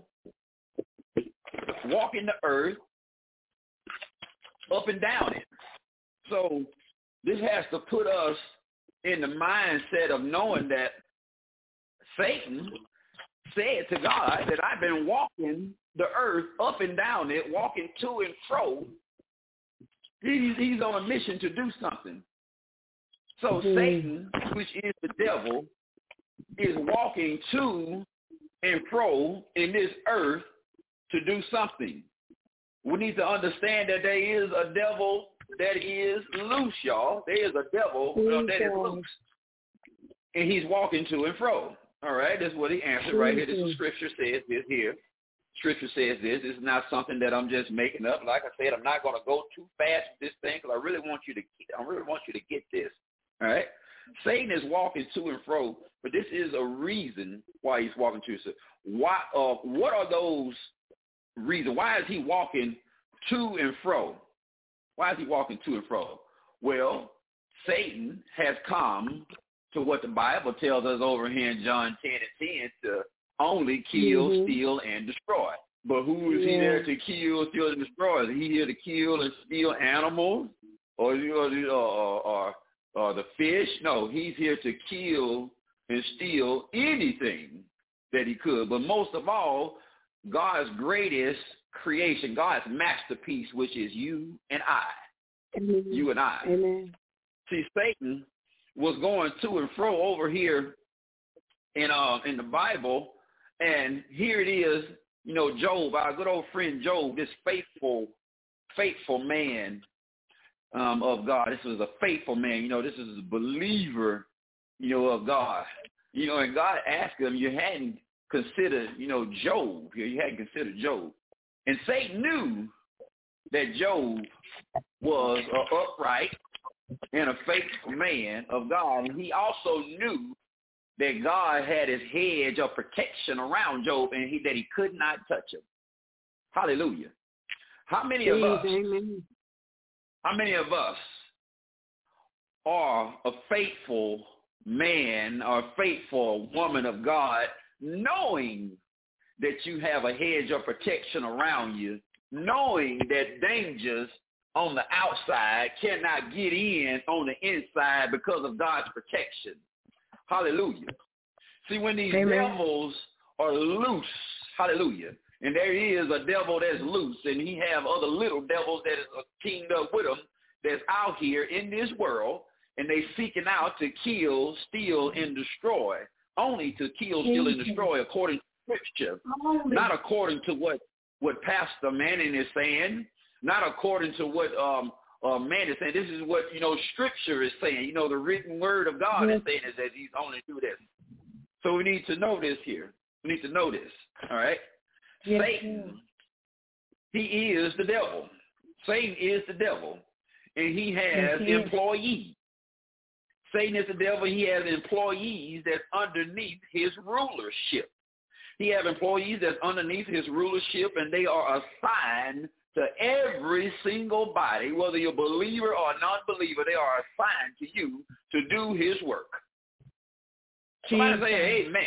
walking the earth, up and down it. So this has to put us in the mindset of knowing that Satan said to God that I've been walking the earth up and down it, walking to and fro. He's, he's on a mission to do something. So mm-hmm. Satan, which is the devil, is walking to and fro in this earth to do something. We need to understand that there is a devil that is loose, y'all. There is a devil uh, that is loose. And he's walking to and fro. All right, that's what he answered right here. This is what Scripture says this here. Scripture says this. This is not something that I'm just making up. Like I said, I'm not going to go too fast with this thing because I really want you to I really want you to get this. All right? Satan is walking to and fro, but this is a reason why he's walking to and fro. Why? Uh, what are those reasons? Why is he walking to and fro? Why is he walking to and fro? Well, Satan has come to what the Bible tells us over here in John ten and ten to only kill, mm-hmm. steal, and destroy. But who is yeah. he there to kill, steal, and destroy? Is he here to kill and steal animals, or or, or, or, or the fish? No, he's here to kill and steal anything that he could. But most of all, God's greatest creation, God's masterpiece, which is you and I. Amen. You and I. Amen. See, Satan was going to and fro over here in uh in the Bible, and here it is. You know, Job, our good old friend Job, this faithful, faithful man um, of God. This was a faithful man. You know, this is a believer, you know, of God. You know, and God asked him, you hadn't considered, you know, Job. You hadn't considered Job. And Satan knew that Job was an upright and a faithful man of God. And he also knew that God had his hedge of protection around Job and he, that he could not touch him. Hallelujah. How many of us, how many of us are a faithful man or a faithful woman of God, knowing that you have a hedge of protection around you, knowing that dangers on the outside cannot get in on the inside because of God's protection? Hallelujah. See, when these Amen. devils are loose, hallelujah, and there is a devil that's loose, and he have other little devils that is teamed up with him that's out here in this world, and they seeking out to kill, steal, and destroy, only to kill, steal, and destroy according to Scripture, not according to what, what Pastor Manning is saying, not according to what um, uh, man is saying. This is what, you know, Scripture is saying. You know, the written word of God yes. is saying is that he's only do this. So we need to know this here. We need to know this, all right? Yes. Satan, he is the devil. Satan is the devil, and he has yes. employees. Satan is the devil. He has employees that's underneath his rulership. He has employees that's underneath his rulership, and they are assigned to every single body, whether you're a believer or a non-believer. They are assigned to you to do his work. Somebody say amen.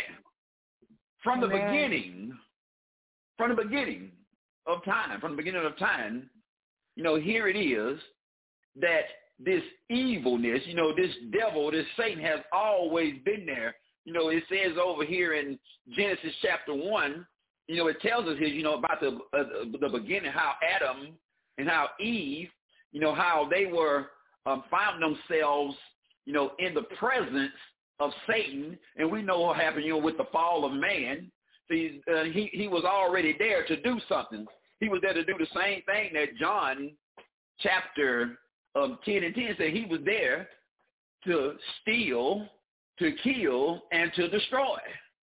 From the amen. beginning, from the beginning of time, from the beginning of time, you know, here it is that this evilness, you know, this devil, this Satan has always been there. You know, it says over here in Genesis chapter one, you know, it tells us here, you know, about the uh, the beginning, how Adam and how Eve, you know, how they were um, found themselves, you know, in the presence of Satan, and we know what happened, you know, with the fall of man. See, uh, he he was already there to do something. He was there to do the same thing that John chapter um, ten and ten said. He was there to steal, to kill, and to destroy.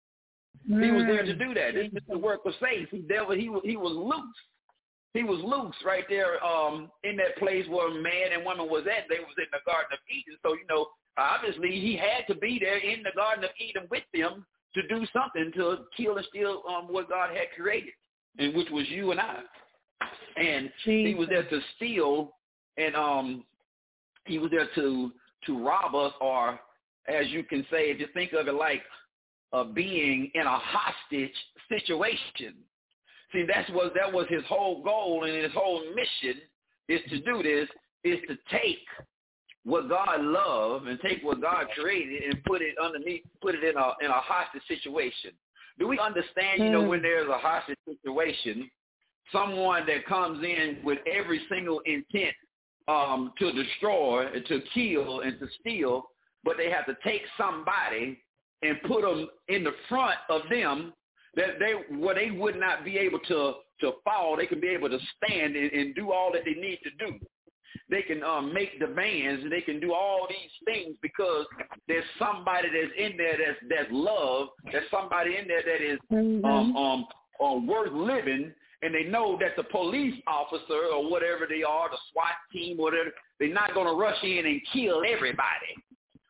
Mm. He was there to do that. This is the work of Satan. See, devil, he was he was loose. He was loose right there um, in that place where man and woman was at. They was in the Garden of Eden. So, you know, obviously he had to be there in the Garden of Eden with them to do something to kill and steal um, what God had created, and which was you and I. And Jesus. He was there to steal, and um, he was there to to rob us, or as you can say, if you think of it like uh, being in a hostage situation. See, that's what that was his whole goal, and his whole mission is to do this, is to take what God loved and take what God created and put it underneath, put it in a in a hostage situation. Do we understand, you know, when there's a hostage situation, someone that comes in with every single intent um, to destroy, to kill, and to steal, but they have to take somebody and put them in the front of them that they where they would not be able to to fall. They can be able to stand and, and do all that they need to do. They can um, make demands, and they can do all these things because there's somebody that's in there that's that's love. There's somebody in there that is mm-hmm. um, um, uh, worth living, and they know that the police officer or whatever they are, the SWAT team, whatever, they're not going to rush in and kill everybody.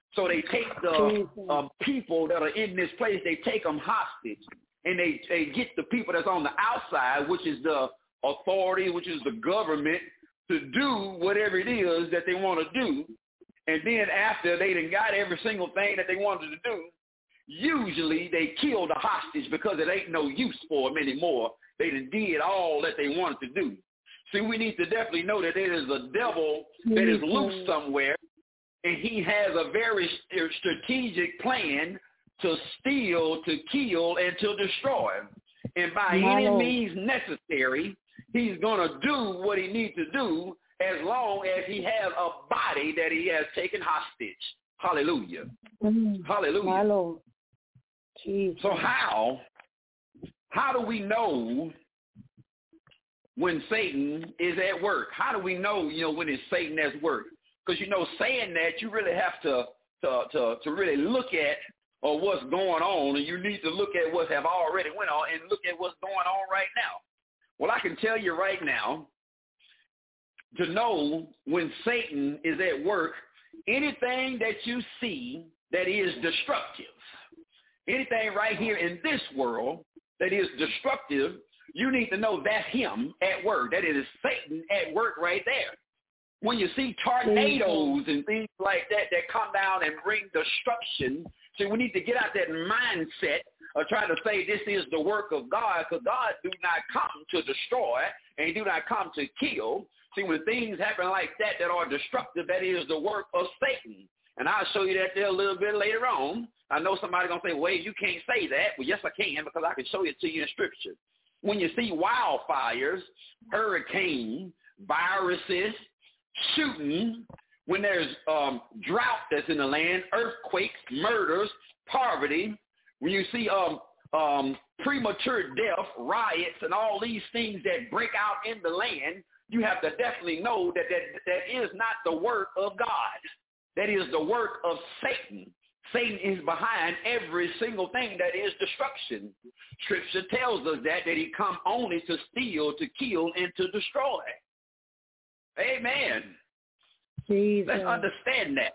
So they take the uh, people that are in this place, they take them hostage, and they, they get the people that's on the outside, which is the authority, which is the government, to do whatever it is that they want to do. And then after they done got every single thing that they wanted to do, usually they kill the hostage because it ain't no use for them anymore. They done did all that they wanted to do. See, we need to definitely know that there is a devil that is loose somewhere, and he has a very strategic plan to steal, to kill, and to destroy. And by My any Lord. means necessary, he's going to do what he needs to do as long as he has a body that he has taken hostage. Hallelujah. Mm. Hallelujah. My Lord. Jesus. So how, how do we know when Satan is at work? How do we know, you know, when it's Satan at work? Because, you know, saying that, you really have to to to, to really look at uh, what's going on, and you need to look at what have already went on and look at what's going on right now. Well, I can tell you right now, to know when Satan is at work, anything that you see that is destructive, anything right here in this world that is destructive, you need to know that's him at work. That it is Satan at work right there. When you see tornadoes and things like that that come down and bring destruction, see, we need to get out that mindset of trying to say this is the work of God, because God do not come to destroy and he do not come to kill. See, when things happen like that that are destructive, that is the work of Satan. And I'll show you that there a little bit later on. I know somebody's going to say, well, you can't say that. Well, yes, I can, because I can show it to you in Scripture. When you see wildfires, hurricanes, viruses, shooting, when there's um, drought that's in the land, earthquakes, murders, poverty, when you see um, um, premature death, riots, and all these things that break out in the land, you have to definitely know that that, that is not the work of God. That is the work of Satan. Satan is behind every single thing that is destruction. Scripture tells us that, that he come only to steal, to kill, and to destroy. Amen. Jesus. Let's understand that.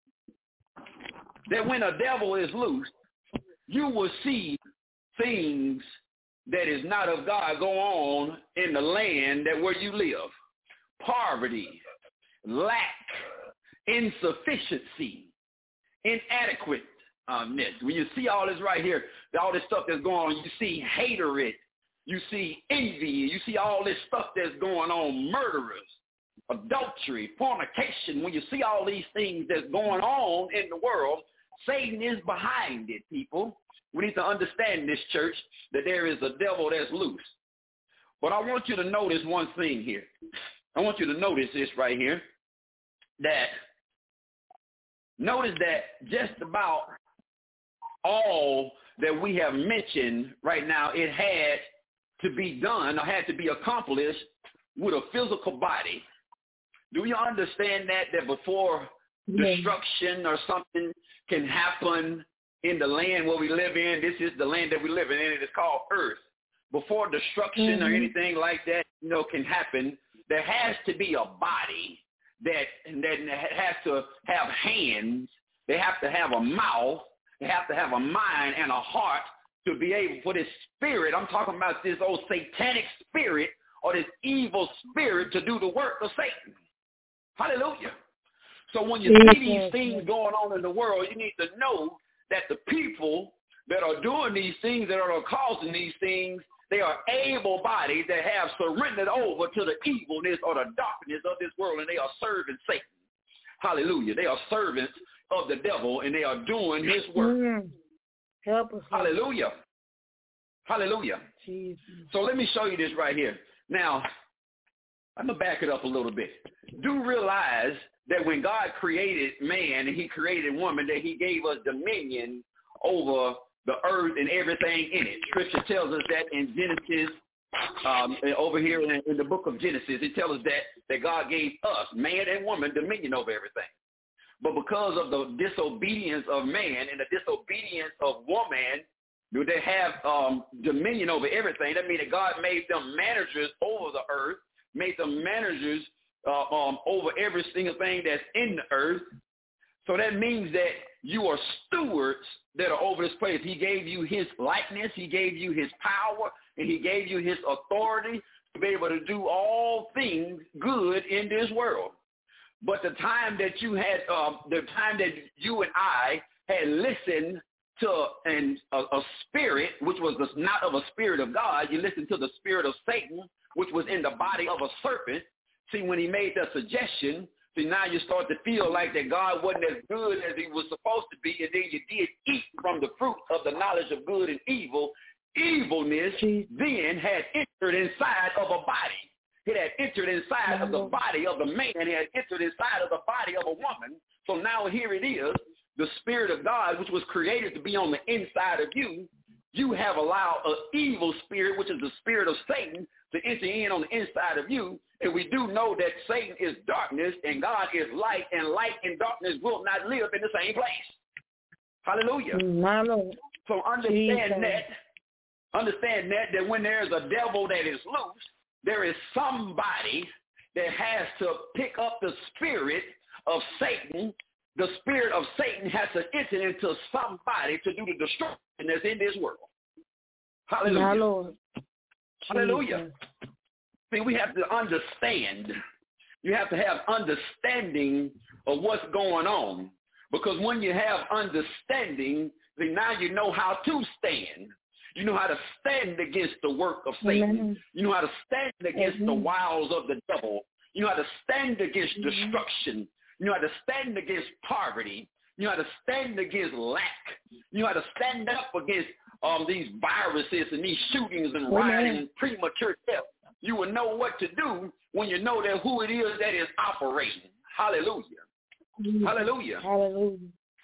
That when a devil is loose, you will see things that is not of God go on in the land that where you live. Poverty, lack, insufficiency, inadequateness. When you see all this right here, all this stuff that's going on, you see hatred, you see envy, you see all this stuff that's going on, murderers, adultery, fornication. When you see all these things that's going on in the world, Satan is behind it, people. We need to understand this, church, that there is a devil that's loose. But I want you to notice one thing here. I want you to notice this right here, that notice that just about all that we have mentioned right now, it had to be done or had to be accomplished with a physical body. Do you understand that, that before yeah. destruction or something can happen in the land where we live in, this is the land that we live in, and it is called Earth. Before destruction mm-hmm. or anything like that, you know, can happen, there has to be a body that, that has to have hands. They have to have a mouth. They have to have a mind and a heart to be able for this spirit. I'm talking about this old satanic spirit or this evil spirit to do the work of Satan. Hallelujah. So when you see these things going on in the world, you need to know that the people that are doing these things, that are causing these things, they are able-bodied that have surrendered over to the evilness or the darkness of this world, and they are serving Satan. Hallelujah. They are servants of the devil, and they are doing his work. Mm. Help us. Hallelujah. Hallelujah. Jesus. So let me show you this right here. Now, I'm going to back it up a little bit. Do realize that when God created man and he created woman, that he gave us dominion over the earth and everything in it. Scripture tells us that in Genesis, um, over here in, in the book of Genesis, it tells us that, that God gave us, man and woman, dominion over everything. But because of the disobedience of man and the disobedience of woman, do they have um, dominion over everything? That means that God made them managers over the earth, made them managers Uh, um, over every single thing that's in the earth. So that means that you are stewards that are over this place. He gave you his likeness. He gave you his power, and he gave you his authority to be able to do all things good in this world. But the time that you had, um, the time that you and I had listened to an, a, a spirit, which was the, not of a spirit of God, you listened to the spirit of Satan, which was in the body of a serpent. See, when he made that suggestion, see, now you start to feel like that God wasn't as good as he was supposed to be, and then you did eat from the fruit of the knowledge of good and evil. Evilness then had entered inside of a body. It had entered inside of the body of the man. It had entered inside of the body of a woman. So now here it is, the Spirit of God, which was created to be on the inside of you. You have allowed an evil spirit, which is the spirit of Satan, to enter in on the inside of you. And we do know that Satan is darkness and God is light, and light and darkness will not live in the same place. Hallelujah. My Lord. So understand Jesus. that, understand that, that when there's a devil that is loose, there is somebody that has to pick up the spirit of Satan. The spirit of Satan has to enter into somebody to do the destruction that's in this world. Hallelujah. My Lord. Hallelujah. See, we have to understand. You have to have understanding of what's going on. Because when you have understanding, then now you know how to stand. You know how to stand against the work of Satan. Amen. You know how to stand against Amen. the wiles of the devil. You know how to stand against Amen. destruction. You know how to stand against poverty. You know how to stand against lack. You know how to stand up against um, these viruses and these shootings and Amen. rioting and premature death. You will know what to do when you know that who it is that is operating. Hallelujah. Amen. Hallelujah. Hallelujah.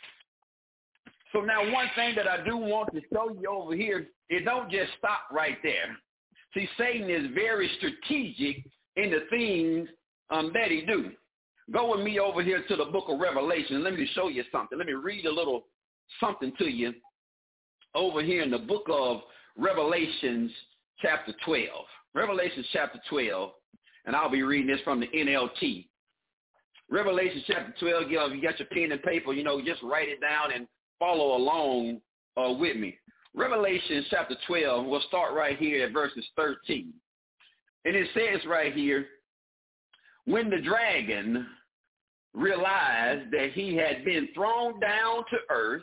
So now one thing that I do want to show you over here, it don't just stop right there. See, Satan is very strategic in the things um, that he do. Go with me over here to the book of Revelation. Let me show you something. Let me read a little something to you over here in the book of Revelations chapter twelve. Revelation chapter twelve, and I'll be reading this from the N L T. Revelation chapter twelve, you know, if you got your pen and paper, you know, just write it down and follow along uh, with me. Revelation chapter twelve, we'll start right here at verses thirteen. And it says right here, when the dragon realized that he had been thrown down to earth,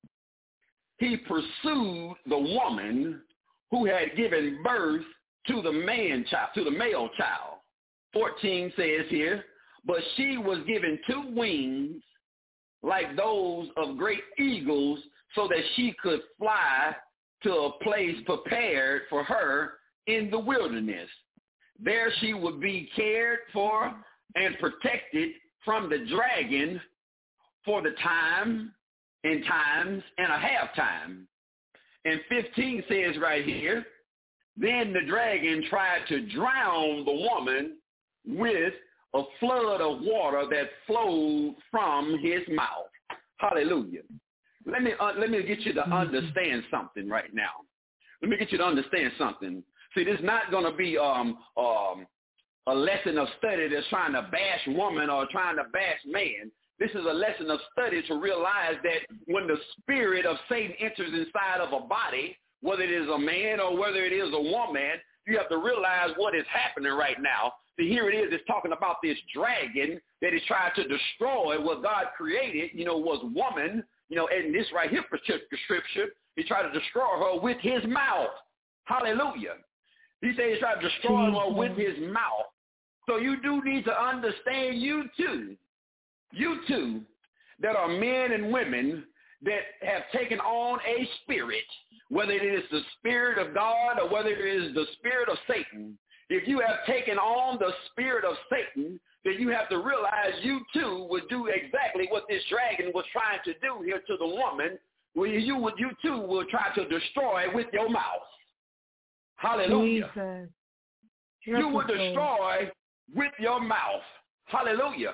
he pursued the woman who had given birth to the man child, to the male child. fourteen says here, but she was given two wings like those of great eagles so that she could fly to a place prepared for her in the wilderness. There she would be cared for and protected from the dragon for the time and times and a half time. And fifteen says right here, then the dragon tried to drown the woman with a flood of water that flowed from his mouth. Hallelujah. Let me uh, let me get you to understand something right now. Let me get you to understand something. See, this is not going to be um, um, a lesson of study that's trying to bash woman or trying to bash man. This is a lesson of study to realize that when the spirit of Satan enters inside of a body, whether it is a man or whether it is a woman, you have to realize what is happening right now. See, here it is, it's talking about this dragon that is trying to destroy what God created, you know, was woman, you know, and this right here scripture, he tried to destroy her with his mouth. Hallelujah. He said he tried to destroy her with his mouth. So you do need to understand, you too, you too, that are men and women that have taken on a spirit, whether it is the spirit of God or whether it is the spirit of Satan. If you have taken on the spirit of Satan, then you have to realize you too would do exactly what this dragon was trying to do here to the woman, where you would, you too will try to destroy with your mouth. Hallelujah. Jesus. You will destroy with your mouth. Hallelujah.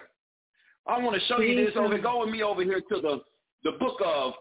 I want to show you this over. Go with me over here to the, the book of,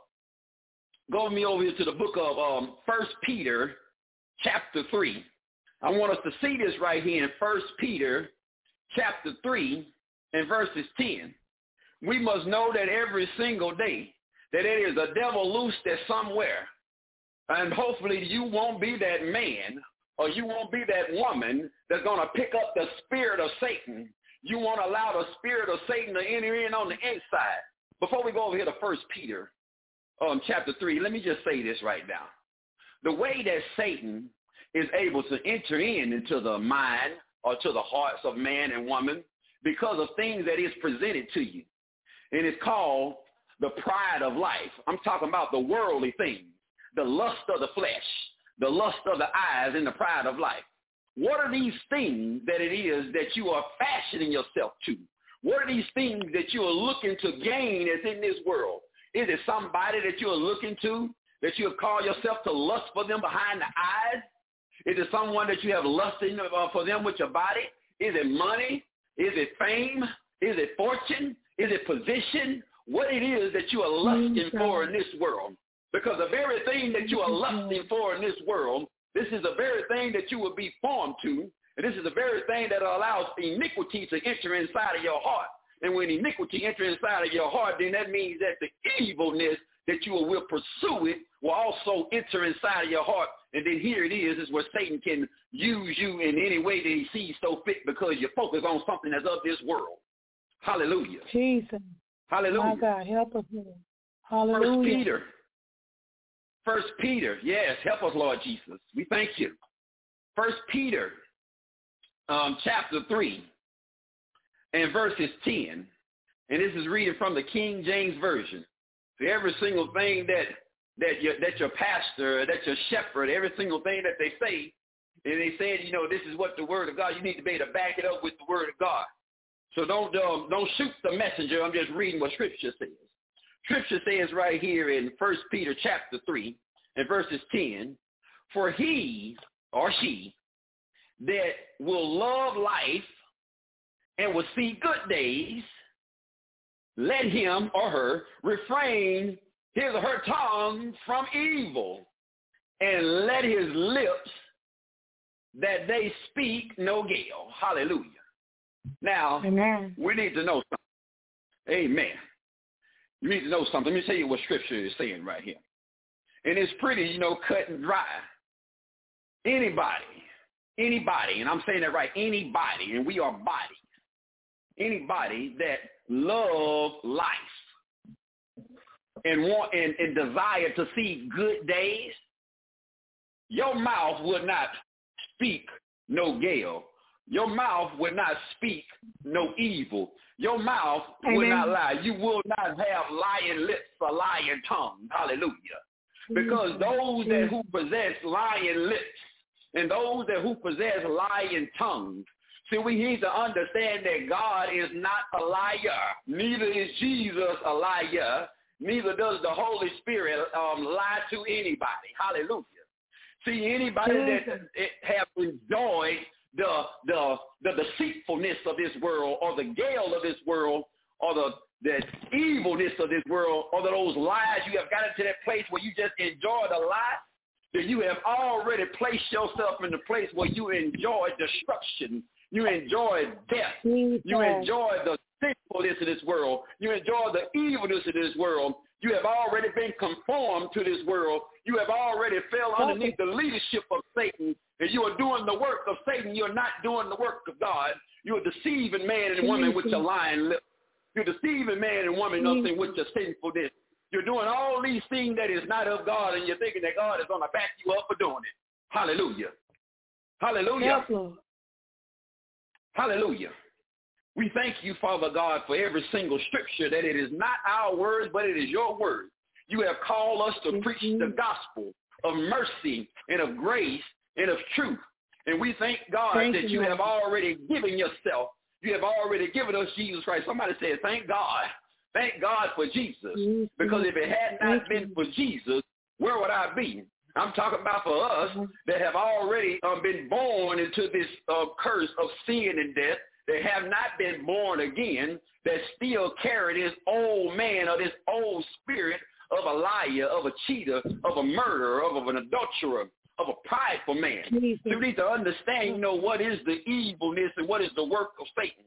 go with me over here to the book of um, First Peter chapter three. I want us to see this right here in First Peter chapter three and verses ten. we must know that every single day that there is a devil loose there somewhere. And hopefully you won't be that man or you won't be that woman that's going to pick up the spirit of Satan. You won't allow the spirit of Satan to enter in on the inside. Before we go over here to First Peter um, chapter three, let me just say this right now. The way that Satan is able to enter in into the mind or to the hearts of man and woman because of things that is presented to you. And it's called the pride of life. I'm talking about the worldly things, the lust of the flesh, the lust of the eyes, and the pride of life. What are these things that it is that you are fashioning yourself to? What are these things that you are looking to gain as in this world? Is it somebody that you are looking to, that you have called yourself to lust for them behind the eyes? Is it someone that you have lusting uh, for them with your body? Is it money? Is it fame? Is it fortune? Is it position? What it is that you are lusting for in this world. Because the very thing that you are lusting for in this world, this is the very thing that you will be formed to. And this is the very thing that allows iniquity to enter inside of your heart. And when iniquity enters inside of your heart, then that means that the evilness that you will pursue it will also enter inside of your heart. And then here it is, is where Satan can use you in any way that he sees so fit because you focus on something that's of this world. Hallelujah. Jesus. Hallelujah. My God, help us, Lord. Hallelujah. First Peter. First Peter. Yes, help us, Lord Jesus. We thank you. First Peter, um, chapter three, and verses ten. And this is reading from the King James Version. So every single thing that that your that your pastor, that your shepherd, every single thing that they say, and they said, you know, this is what the word of God. You need to be able to back it up with the word of God. So don't um, don't shoot the messenger. I'm just reading what Scripture says. Scripture says right here in First Peter chapter three and verses ten, for he or she that will love life and will see good days, let him or her refrain his or her tongue from evil, and let his lips that they speak no guile. Hallelujah. Now, Amen. We need to know something. Amen. You need to know something. Let me tell you what Scripture is saying right here. And it's pretty, you know, cut and dry. Anybody, anybody, and I'm saying that right, anybody, and we are bodies, anybody that love life and want and, and desire to see good days, your mouth would not speak no guile. Your mouth would not speak no evil. Your mouth Amen. Would not lie. You will not have lying lips or lying tongue. Hallelujah. Because those that who possess lying lips and those that who possess lying tongues, see, we need to understand that God is not a liar. Neither is Jesus a liar. Neither does the Holy Spirit um, lie to anybody. Hallelujah. See, anybody that have enjoyed the, the, the deceitfulness of this world or the gale of this world or the, the evilness of this world or those lies, you have gotten to that place where you just enjoy the lie, that you have already placed yourself in the place where you enjoy destruction. You enjoy death. You enjoy the sinfulness of this world. You enjoy the evilness of this world. You have already been conformed to this world. You have already fell underneath the leadership of Satan, and you are doing the work of Satan. You're not doing the work of God. You're deceiving man and woman with your lying lips. You're deceiving man and woman nothing with your sinfulness. You're doing all these things that is not of God, and you're thinking that God is going to back you up for doing it. Hallelujah. Hallelujah. Yes, Hallelujah. We thank you, Father God, for every single scripture, that it is not our words, but it is your word. You have called us to mm-hmm. preach the gospel of mercy and of grace and of truth. And we thank God thank that you, you have already given yourself. You have already given us Jesus Christ. Somebody said, thank God. Thank God for Jesus. Mm-hmm. Because if it had not thank been you. for Jesus, where would I be? I'm talking about for us that have already um, been born into this uh, curse of sin and death, that have not been born again, that still carry this old man or this old spirit of a liar, of a cheater, of a murderer, of, of an adulterer, of a prideful man. So we need to understand, you know, what is the evilness and what is the work of Satan.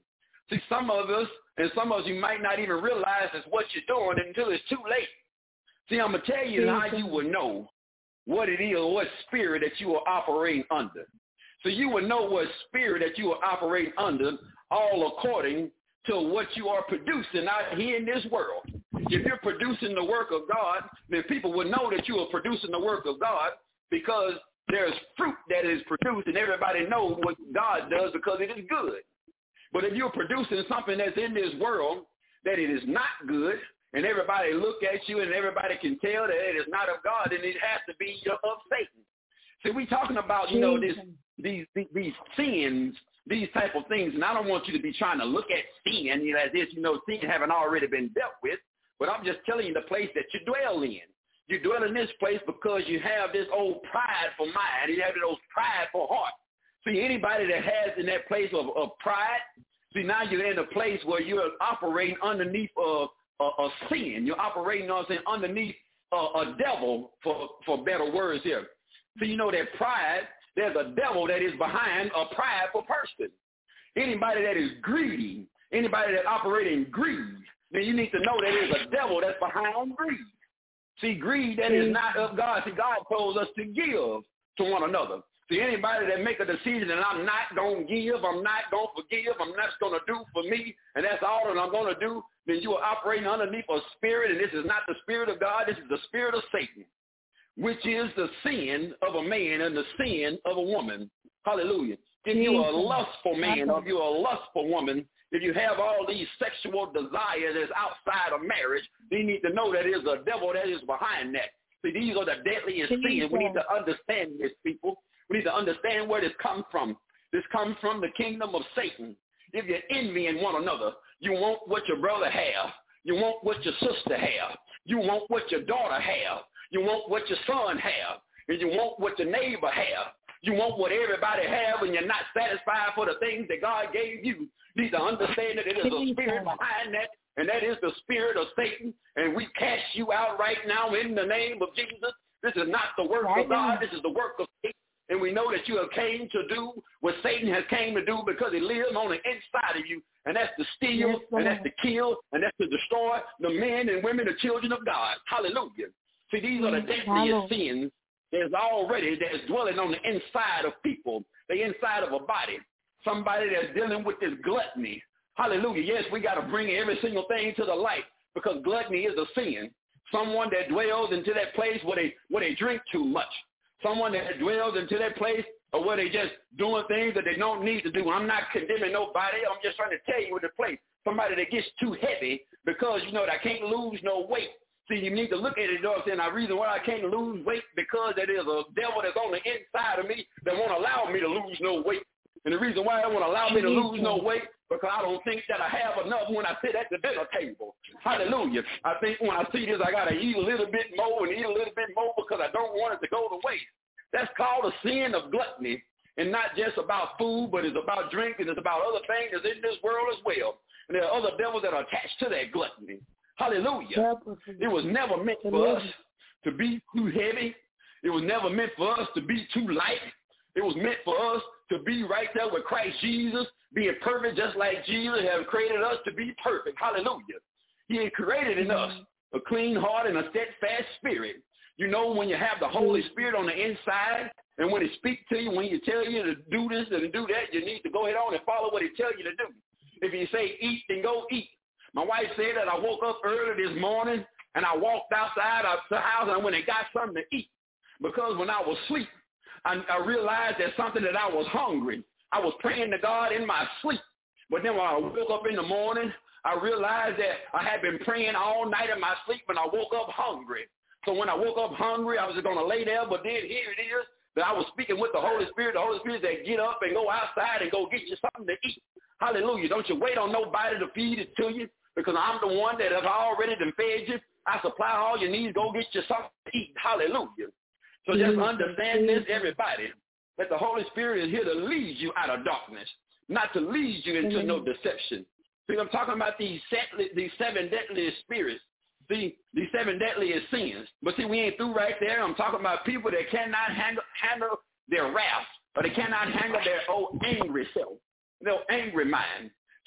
See, some of us, and some of us, you might not even realize it's what you're doing until it's too late. See, I'm going to tell you how you will know what it is, what spirit that you are operating under. So you will know what spirit that you are operating under, all according to what you are producing out here in this world. If you're producing the work of God, then people will know that you are producing the work of God, because there's fruit that is produced, and everybody knows what God does because it is good. But if you're producing something that's in this world that it is not good, and everybody look at you and everybody can tell that it is not of God, then it has to be of Satan. See, we talking about, you know, this, these, these these sins, these type of things, and I don't want you to be trying to look at sin, you know, as if, you know, sin haven't already been dealt with, but I'm just telling you the place that you dwell in. You dwell in this place because you have this old prideful mind. You have those prideful heart. See, anybody that has in that place of, of pride, see, now you're in a place where you're operating underneath a, a, a sin. You're operating, you know what I'm saying, underneath a, a devil, for, for better words here. So you know that pride, there's a devil that is behind a prideful person. Anybody that is greedy, anybody that operates in greed, then you need to know that there's a devil that's behind greed. See, greed, that is not of God. See, God told us to give to one another. See, anybody that make a decision that I'm not going to give, I'm not going to forgive, I'm not going to do for me, and that's all that I'm going to do, then you are operating underneath a spirit, and this is not the spirit of God. This is the spirit of Satan, which is the sin of a man and the sin of a woman. Hallelujah. If you are a lustful man or if you are a lustful woman, if you have all these sexual desires that's outside of marriage, you need to know that there's a devil that is behind that. See, these are the deadliest sins. We need to understand this, people. We need to understand where this comes from. This comes from the kingdom of Satan. If you're envying one another, you want what your brother have. You want what your sister have. You want what your daughter have. You want what your son have. And you want what your neighbor have. You want what everybody have, and you're not satisfied for the things that God gave you. You need to understand that it is a spirit behind that, and that is the spirit of Satan. And we cast you out right now in the name of Jesus. This is not the work right of God. Now. This is the work of Satan. And we know that you have came to do what Satan has came to do, because he lives on the inside of you. And that's to steal, yes, and that's to kill, and that's to destroy the men and women, the children of God. Hallelujah. See, these are the deadliest sins. There's already, there's dwelling on the inside of people, the inside of a body. Somebody that's dealing with this gluttony. Hallelujah. Yes, we got to bring every single thing to the light, because gluttony is a sin. Someone that dwells into that place where they where they drink too much. Someone that dwells into that place or where they just doing things that they don't need to do. I'm not condemning nobody. I'm just trying to tell you the place. Somebody that gets too heavy because, you know, that I can't lose no weight. See, you need to look at it, you know what I'm saying? The reason why I can't lose weight, because there is a devil that's on the inside of me that won't allow me to lose no weight. And the reason why it won't allow me to lose no weight, because I don't think that I have enough when I sit at the dinner table. Hallelujah. I think when I see this, I got to eat a little bit more and eat a little bit more because I don't want it to go to waste. That's called a sin of gluttony, and not just about food, but it's about drink, and it's about other things that's in this world as well. And there are other devils that are attached to that gluttony. Hallelujah. It was never meant for us to be too heavy. It was never meant for us to be too light. It was meant for us to be right there with Christ Jesus, being perfect just like Jesus has created us to be perfect. Hallelujah. He had created in us a clean heart and a steadfast spirit. You know, when you have the Holy Spirit on the inside, and when he speaks to you, when he tell you to do this and do that, you need to go ahead on and follow what he tell you to do. If he say eat, then go eat. My wife said that I woke up early this morning, and I walked outside of the house, and I went and got something to eat. Because when I was asleep, I, I realized that something that I was hungry. I was praying to God in my sleep. But then when I woke up in the morning, I realized that I had been praying all night in my sleep, and I woke up hungry. So when I woke up hungry, I was just going to lay there, but then here it is that I was speaking with the Holy Spirit. The Holy Spirit said, get up and go outside and go get you something to eat. Hallelujah. Don't you wait on nobody to feed it to you, because I'm the one that has already been fed you. I supply all your needs. Go get you something to eat. Hallelujah. So just understand this, everybody, that the Holy Spirit is here to lead you out of darkness, not to lead you into no deception. See, I'm talking about these, set, these seven deadliest spirits. See, these seven deadliest sins. But see, we ain't through right there. I'm talking about people that cannot handle, handle their wrath, or they cannot handle their own angry self, their angry mind.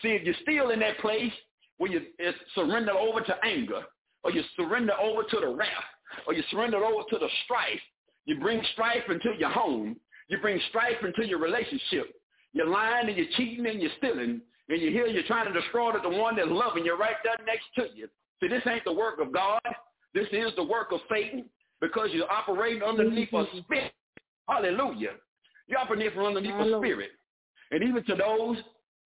See, if you're still in that place where you surrender over to anger, or you surrender over to the wrath, or you surrender over to the strife, you bring strife into your home, you bring strife into your relationship. You're lying and you're cheating and you're stealing, and you hear you're trying to destroy the one that's loving you right there next to you. See, this ain't the work of God. This is the work of Satan, because you're operating underneath a spirit. Hallelujah. You're operating underneath a spirit. And even to those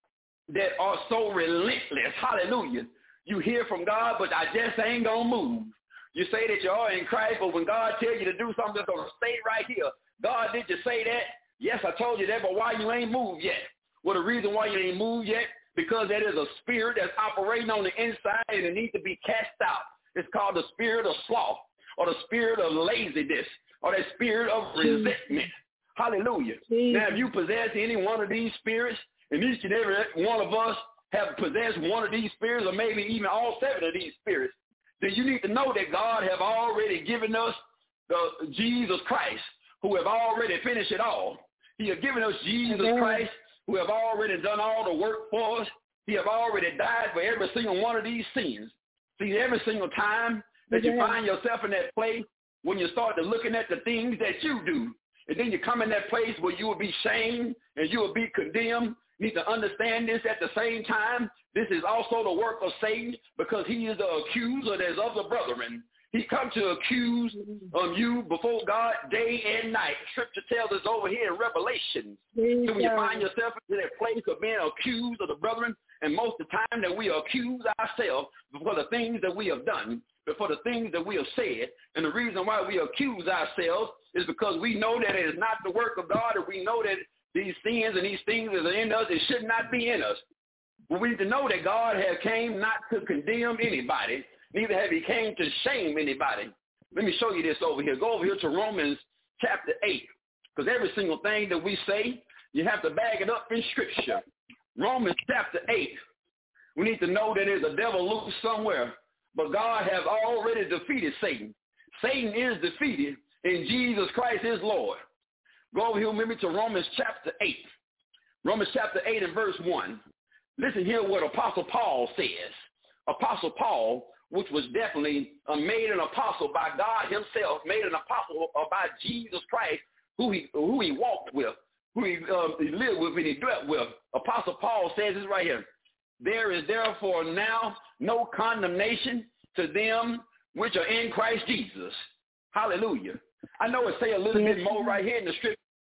that are so relentless, hallelujah, you hear from God, but I just ain't going to move. You say that you are in Christ, but when God tells you to do something, that's going to stay right here. God, did you say that? Yes, I told you that, but why you ain't moved yet? Well, the reason why you ain't moved yet, because that is a spirit that's operating on the inside, and it needs to be cast out. It's called the spirit of sloth, or the spirit of laziness, or the spirit of resentment. Hallelujah. Now, if you possess any one of these spirits, and each and every one of us have possessed one of these spirits, or maybe even all seven of these spirits, then you need to know that God have already given us the Jesus Christ, who have already finished it all. He has given us Jesus Christ, who have already done all the work for us. He have already died for every single one of these sins. See, every single time that you find yourself in that place, when you start to looking at the things that you do, and then you come in that place where you will be shamed and you will be condemned, you need to understand this at the same time. This is also the work of Satan, because he is the accuser that's of the brethren. He comes to accuse um, you before God day and night. Scripture tells us over here in Revelation. So when you find yourself in that place of being accused of the brethren, and most of the time that we accuse ourselves for the things that we have done, for the things that we have said, and the reason why we accuse ourselves is because we know that it is not the work of God, and we know that these sins and these things that are in us, it should not be in us. But we need to know that God has came not to condemn anybody, neither have he came to shame anybody. Let me show you this over here. Go over here to Romans chapter eight, because every single thing that we say, you have to bag it up in Scripture. Romans chapter eight, we need to know that there's a devil loose somewhere, but God has already defeated Satan. Satan is defeated, and Jesus Christ is Lord. Go over here with me to Romans chapter eight. Romans chapter eight and verse one. Listen here what Apostle Paul says. Apostle Paul, which was definitely uh, made an apostle by God himself, made an apostle uh, by Jesus Christ, who he who he walked with, who he, uh, he lived with and he dwelt with. Apostle Paul says this right here. There is therefore now no condemnation to them which are in Christ Jesus. Hallelujah. I know it say a little bit more right here in the scripture,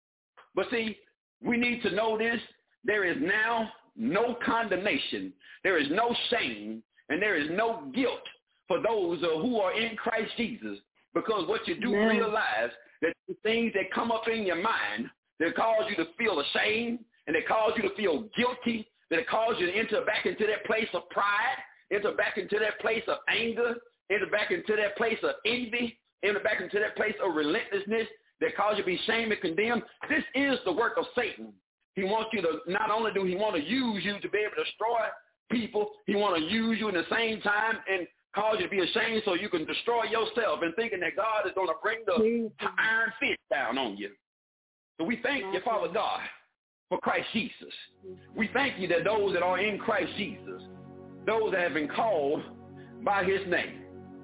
but see, we need to know this. There is now no condemnation. There is no shame, and there is no guilt for those uh, who are in Christ Jesus, because what you do Amen. Realize that the things that come up in your mind that cause you to feel ashamed, and that cause you to feel guilty, that cause you to enter back into that place of pride, enter back into that place of anger, enter back into that place of envy, enter back into that place of relentlessness that cause you to be shamed and condemned. This is the work of Satan. He wants you to, not only do he want to use you to be able to destroy people, he want to use you in the same time and cause you to be ashamed so you can destroy yourself, and thinking that God is going to bring the iron fist down on you. So we thank you, Father God, for Christ Jesus. We thank you that those that are in Christ Jesus, those that have been called by his name,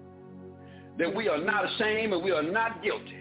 that we are not ashamed and we are not guilty.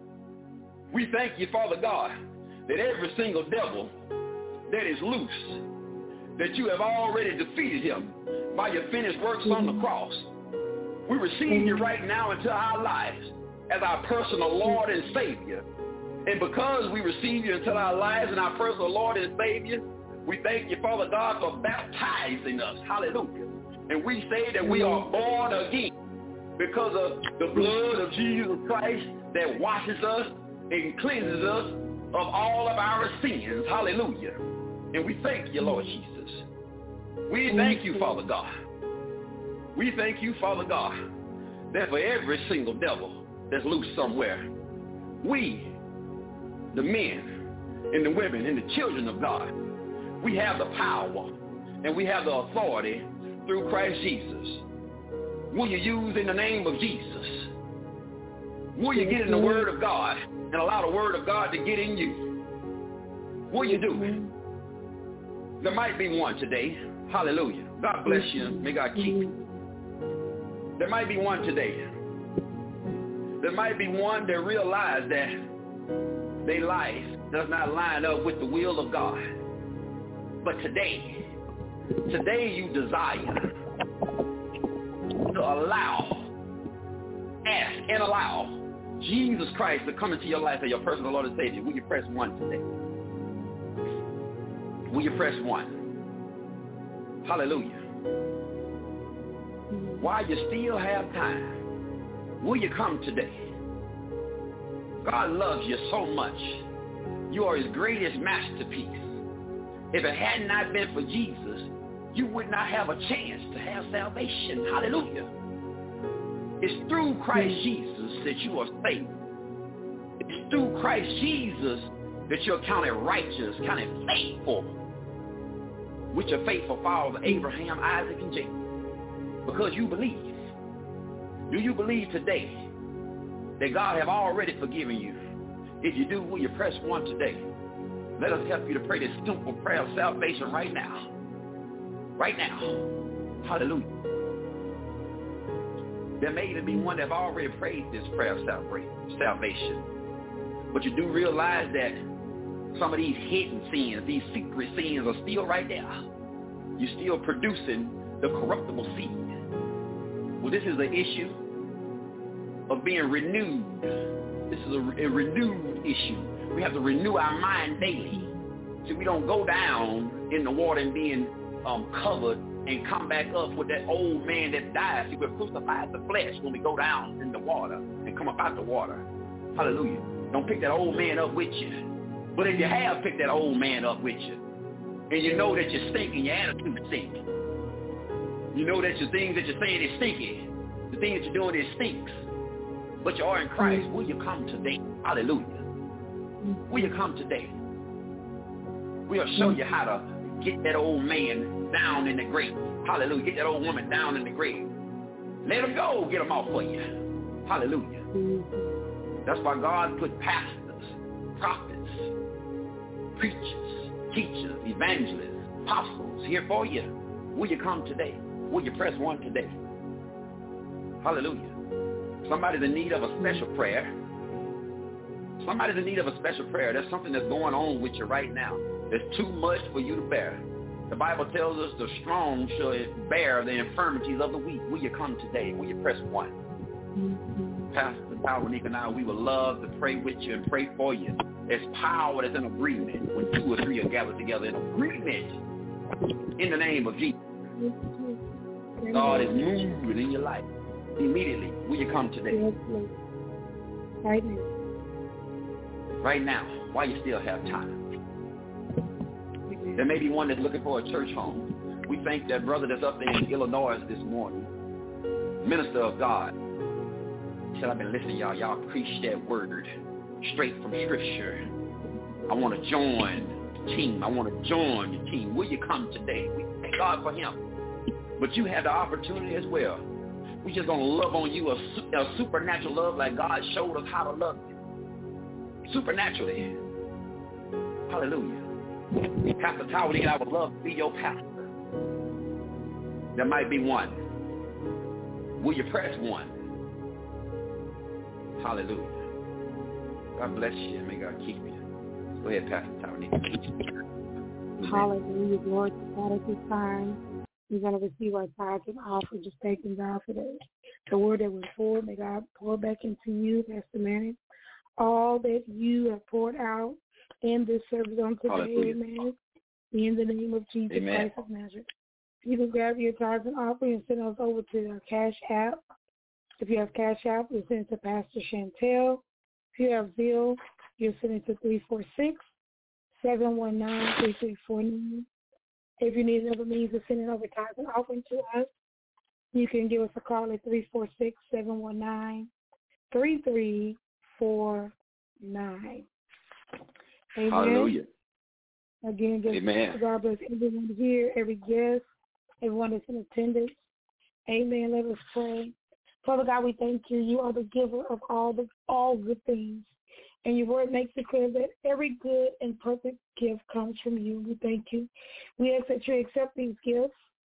We thank you, Father God, that every single devil that is loose, that you have already defeated him by your finished works on the cross. We receive you right now into our lives as our personal Lord and Savior. And because we receive you into our lives and our personal Lord and Savior, we thank you, Father God, for baptizing us. Hallelujah. And we say that we are born again because of the blood of Jesus Christ that washes us and cleanses us of all of our sins. Hallelujah. And we thank you, Lord Jesus. We thank you, Father God. We thank you, Father God, that for every single devil that's loose somewhere, we, the men and the women and the children of God, we have the power and we have the authority through Christ Jesus. Will you use in the name of Jesus? Will you get in the Word of God and allow the Word of God to get in you? Will you do it? There might be one today Hallelujah. God bless you. May God keep you. There might be one today. There might be one that realize that their life does not line up with the will of God. But today, today you desire to allow, ask and allow Jesus Christ to come into your life as your personal Lord and Savior. Will you press one today? Will you press one? Hallelujah. While you still have time, will you come today? God loves you so much. You are his greatest masterpiece. If it had not been for Jesus, you would not have a chance to have salvation. Hallelujah. It's through Christ Jesus that you are saved. It's through Christ Jesus that you're counted righteous, counted faithful, with your faithful fathers, Abraham, Isaac, and Jacob. Because you believe. Do you believe today that God have already forgiven you? If you do, will you press one today? Let us help you to pray this simple prayer of salvation right now. Right now. Hallelujah. There may even be one that have already prayed this prayer of salvation. But you do realize that some of these hidden sins, these secret sins are still right there. You're still producing the corruptible seed. Well, this is the issue of being renewed. This is a, a renewed issue. We have to renew our mind daily. See, we don't go down in the water and being um, covered and come back up with that old man that died. See, we're crucified the flesh when we go down in the water and come up out the water. Hallelujah. Don't pick that old man up with you. But if you have picked that old man up with you, and you know that you stink and your attitude stinks, you know that the things that you're saying is stinky, the things that you're doing is stinks, but you are in Christ, will you come today? Hallelujah. Will you come today? We'll show you how to get that old man down in the grave. Hallelujah. Get that old woman down in the grave. Let them go. Get them off for you. Hallelujah. That's why God put pastors, prophets, preachers, teachers, evangelists, apostles here for you. Will you come today? Will you press one today? Hallelujah. Somebody's in need of a special prayer. Somebody's in need of a special prayer. There's something that's going on with you right now. There's too much for you to bear. The Bible tells us the strong shall bear the infirmities of the weak. Will you come today? Will you press one? Mm-hmm. Pastor Towanique and I, we would love to pray with you and pray for you. There's power that's in agreement when two or three are gathered together in agreement in the name of Jesus. God is moving in your life. Immediately, will you come today? Right now. Right now, while you still have time. There may be one that's looking for a church home. We thank that brother that's up there in Illinois this morning, minister of God. He said, I've been listening, y'all. Y'all preach that word straight from Scripture. I want to join the team. I want to join the team. Will you come today? We thank God for him. But you have the opportunity as well. We're just going to love on you, a, a supernatural love like God showed us how to love you. Supernaturally. Hallelujah. Pastor Towanique, I would love to be your pastor. There might be one. Will you press one? Hallelujah. God bless you. May God keep you. Go ahead, Pastor Towanique. Hallelujah. Lord, God, at this time, we're going to receive our tithes and offering. Just thanking God for the, the word that went forward. May God pour back into you, Pastor Manny, all that you have poured out in this service on today. Hallelujah. Amen. In the name of Jesus Amen. Christ of Nazareth. You can grab your tithes and offering and send us over to our Cash App. If you have Cash App, you send it to Pastor Chantel. If you have Zelle, you send it to three four six, seven one nine, three three four nine. If you need another means of sending over tithes and offering to us, you can give us a call at three four six, seven one nine, three three four nine. Amen. Hallelujah. Again, just Amen. God bless everyone here, every guest, everyone that's in attendance. Amen. Let us pray. Father God, we thank you. You are the giver of all the all good things. And your word makes it clear that every good and perfect gift comes from you. We thank you. We ask that you accept these gifts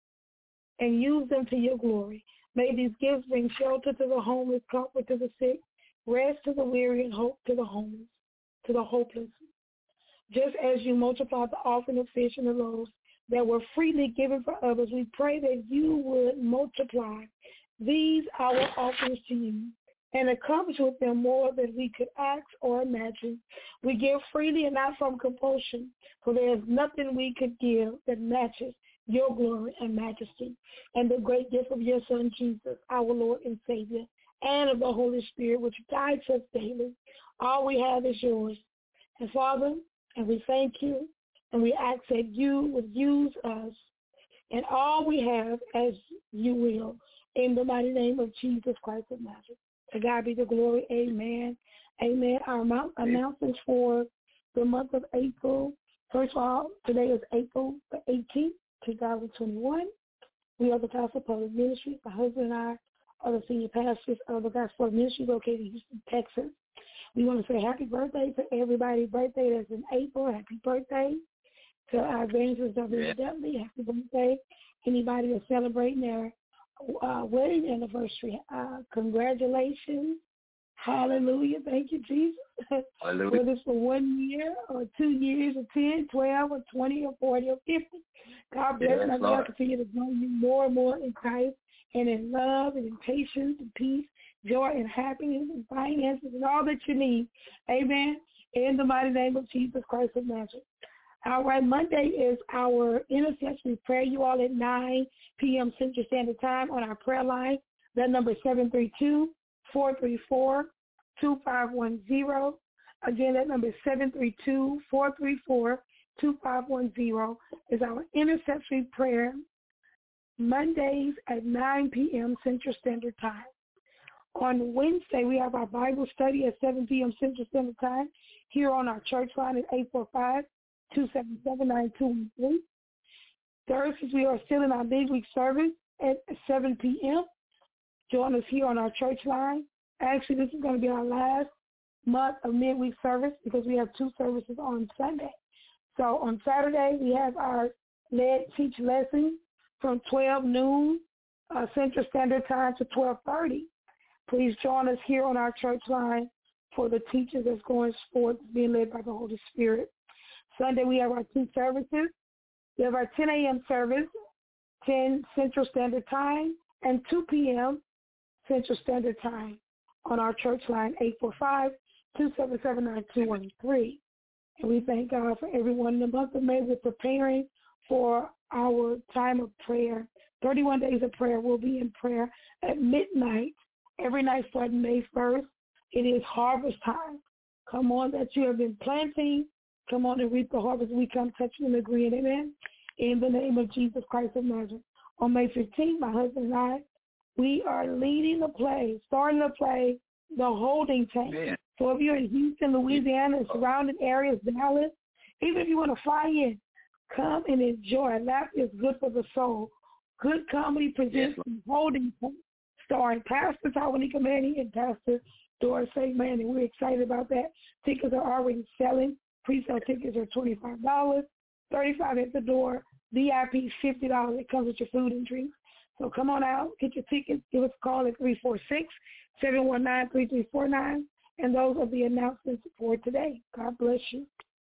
and use them to your glory. May these gifts bring shelter to the homeless, comfort to the sick, rest to the weary, and hope to the homeless, to the hopeless. Just as you multiplied the offering of fish and the loaves that were freely given for others, we pray that you would multiply these our offerings to you and accomplish with them more than we could ask or imagine. We give freely and not from compulsion, for there is nothing we could give that matches your glory and majesty and the great gift of your Son, Jesus, our Lord and Savior, and of the Holy Spirit, which guides us daily. All we have is yours. And Father, and we thank you, and we ask that you would use us and all we have as you will, in the mighty name of Jesus Christ of Nazareth. To God be the glory. Amen. Amen. Our announcements for the month of April. First of all, today is April the eighteenth, twenty twenty-one. We are the Gospel Public Ministry. My husband and I are the senior pastors of the Gospel Ministry located in Houston, Texas. We want to say happy birthday to everybody's birthday that's in April. Happy birthday to our evangelist, W W. Happy birthday. Anybody that's celebrating their uh, wedding anniversary, uh, congratulations. Hallelujah. Thank you, Jesus. Hallelujah. Whether it's for one year or two years or ten, twelve or twenty or forty or fifty. God bless yes, and God continue to grow you more and more in Christ and in love and in patience and peace, joy and happiness and finances and all that you need. Amen. In the mighty name of Jesus Christ of Nazareth. All right, Monday is our intercessory prayer. You all at nine p.m. Central Standard Time on our prayer line. That number is seven three two, four three four, two five one zero. Again, that number is seven three two, four three four, two five one zero is our intercessory prayer. Mondays at nine p.m. Central Standard Time. On Wednesday, we have our Bible study at seven p.m. Central Standard Time here on our church line at eight four five, two seven seven, nine two one three. Thursdays, we are still in our midweek service at seven p.m. Join us here on our church line. Actually, this is going to be our last month of midweek service because we have two services on Sunday. So on Saturday, we have our Led Teach lesson from twelve noon uh, Central Standard Time to twelve thirty. Please join us here on our church line for the teachers that's going forth, being led by the Holy Spirit. Sunday, we have our two services. We have our ten a.m. service, ten Central Standard Time, and two p.m. Central Standard Time on our church line, eight four five, two seven seven, nine two one three. And we thank God for everyone. In the month of May, we're preparing for our time of prayer. thirty-one days of prayer. We'll be in prayer at midnight every night starting May first. It is harvest time. Come on that you have been planting. Come on and reap the harvest. We come touching and agreeing. Amen. In the name of Jesus Christ of Nazareth. On May fifteenth, my husband and I, we are leading the play, starting the play, The Holding Tank. Man. So if you're in Houston, Louisiana, and surrounding areas, Dallas, even if you want to fly in, come and enjoy. Laughter is good for the soul. Good Comedy presents yes. The Holding Tank, starring Pastor Tawanika Manning and Pastor Doris A. Manning. We're excited about that. Tickets are already selling. Pre-sale tickets are twenty-five dollars, thirty-five dollars at the door. V I P fifty dollars. It comes with your food and drinks. So come on out, get your tickets. Give us a call at three four six, seven one nine, three three four nine. And those are the announcements for today. God bless you.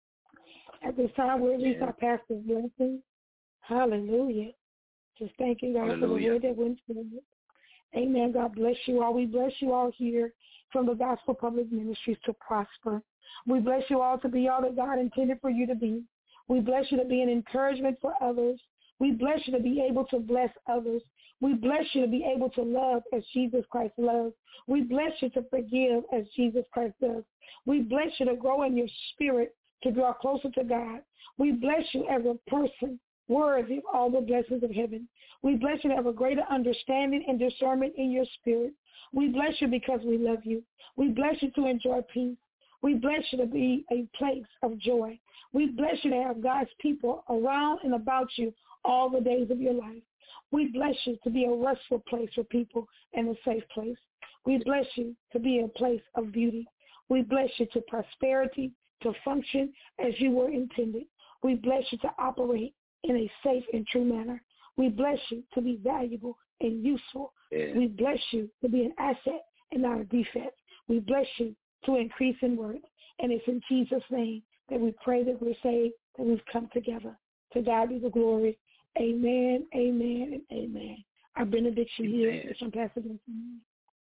At this time, we'll release yeah. our pastor's blessing. Hallelujah. Just thanking God Hallelujah. For the word that went forward. Amen. God bless you all. We bless you all here from the Gospel Public Ministries to prosper. We bless you all to be all that God intended for you to be. We bless you to be an encouragement for others. We bless you to be able to bless others. We bless you to be able to love as Jesus Christ loves. We bless you to forgive as Jesus Christ does. We bless you to grow in your spirit to draw closer to God. We bless you as a person worthy of all the blessings of heaven. We bless you to have a greater understanding and discernment in your spirit. We bless you because we love you. We bless you to enjoy peace. We bless you to be a place of joy. We bless you to have God's people around and about you all the days of your life. We bless you to be a restful place for people and a safe place. We bless you to be a place of beauty. We bless you to prosperity, to function as you were intended. We bless you to operate in a safe and true manner. We bless you to be valuable and useful. Yeah. We bless you to be an asset and not a defect. We bless you to increase in worth. And it's in Jesus' name that we pray that we're saved, that we've come together. To God be the glory. Amen, amen, and amen. Our benediction amen. Here is from Pastor Benson.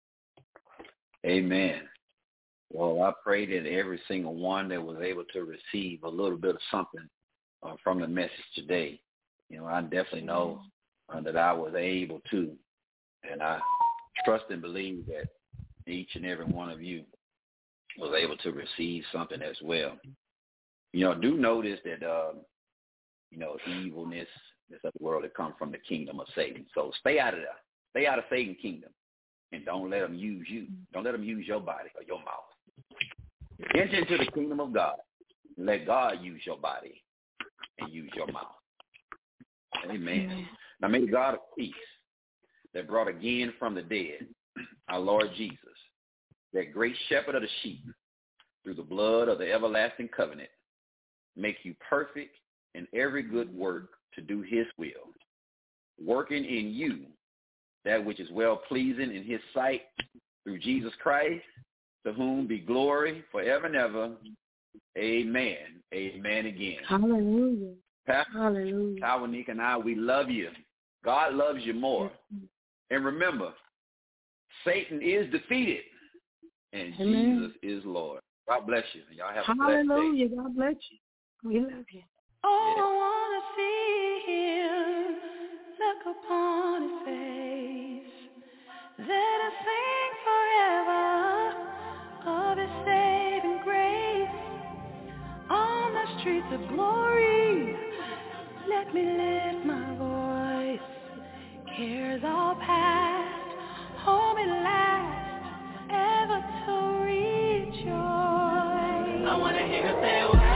Amen. Well, I pray that every single one that was able to receive a little bit of something uh, from the message today, you know, I definitely know uh, that I was able to, and I trust and believe that each and every one of you was able to receive something as well. You know, do notice that, uh, you know, evilness, this other world that comes from the kingdom of Satan. So stay out of that. Stay out of Satan's kingdom, and don't let them use you. Don't let them use your body or your mouth. Enter into the kingdom of God. Let God use your body and use your mouth. Amen. Amen. Now may the God of peace that brought again from the dead our Lord Jesus, that great shepherd of the sheep, through the blood of the everlasting covenant, make you perfect in every good work to do his will, working in you that which is well-pleasing in his sight through Jesus Christ, to whom be glory forever and ever. Amen. Amen again. Hallelujah. Pastor Hallelujah. Tawanika and I, we love you. God loves you more. Yes. And remember, Satan is defeated, and Amen. Jesus is Lord. God bless you. Y'all have a blessed day. Hallelujah. God bless you. We love you. Oh, yeah. I want to see him, look upon his face. Let us sing forever of his saving grace. On the streets of glory, let me lift my voice. Cares all past, hold me last, ever to rejoice. I want to hear her say, well,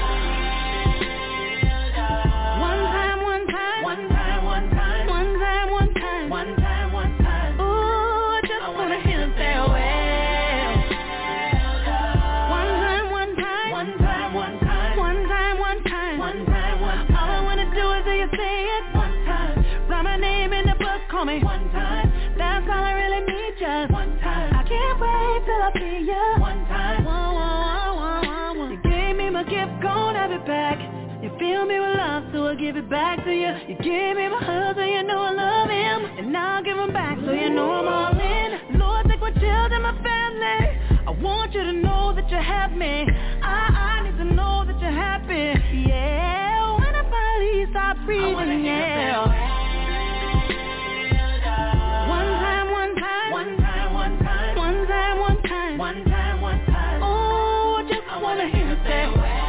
one time, one time, one time, one time, one time, one time, one time, one time. Ooh, just I want to hear her say, well, one time, one time, one time, one time, one time, one time, one time, one time. All I want to do is hear you say it one time. Write my name in the book, call me one time. That's all I really need, just one time. I can't wait till I see you one time. Whoa, whoa, whoa, whoa, whoa. You gave me my gift, gon' have it back. You fill me with love, so I give it back to you. You gave me my husband, you know I love him, and now I'll give him back, so you know I'm all in. Lord, take my children, my family. I want you to know that you have me. I, I need to know that you're happy. Yeah, when I finally stop breathing, yeah. One time, one time, one time, one time, one time, one time, one time, one time. Oh, I just I wanna hear you say,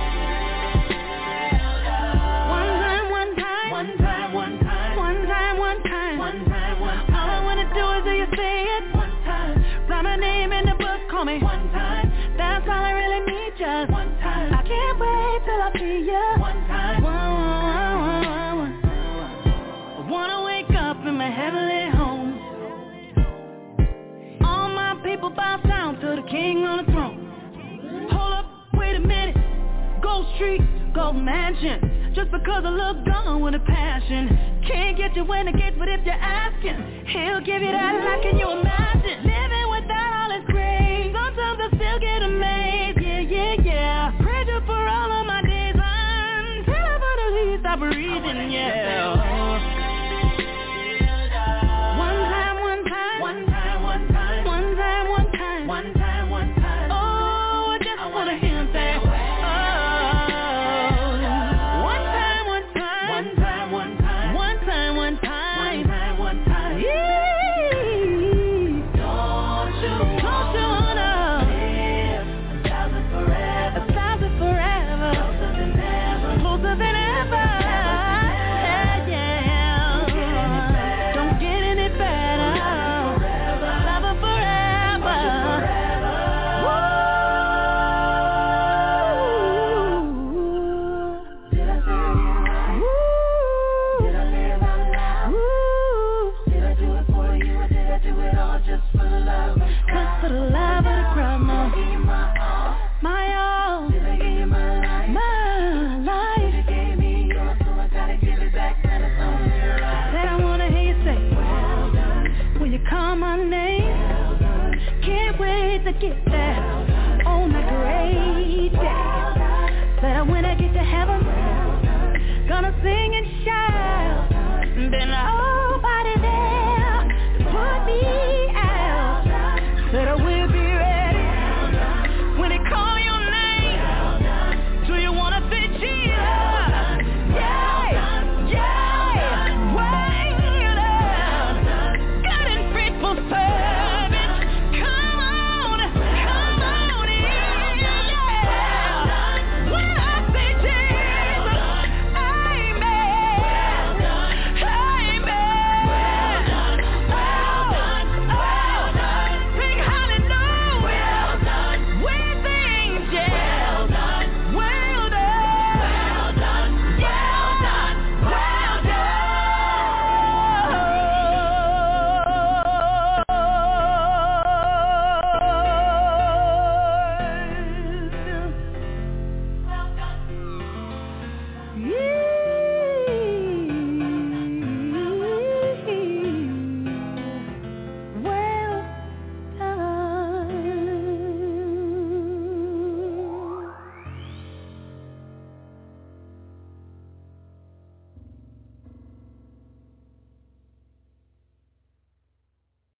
one time, one time, one time, one time, one time, one time, one time, one time. All I wanna do is hear you say it one time. Write my name in the book, call me one time. That's all I really need, just one time. I can't wait till I see you one time. One, one, one, one, one. I wanna wake up in my heavenly home. All my people bow down to the king on the throne. Hold up, wait a minute. Gold Street, Gold Mansion. Just because I look gone with a passion. Can't get you in the gates, but if you're asking, he'll give you that life, can you imagine? Living without all his grace. Sometimes I still get amazed, yeah, yeah, yeah. Praise you for all of my days until I finally stop breathing, yeah. One time, one time, one time, one time, one time, one time, one time, one time. Oh, I just I wanna hear him say, oh. One time, one time, one time, one time, one time, one time, one time, one time. Yeah. to get there on a great day. But when I get to heaven, gonna sing and shout, then I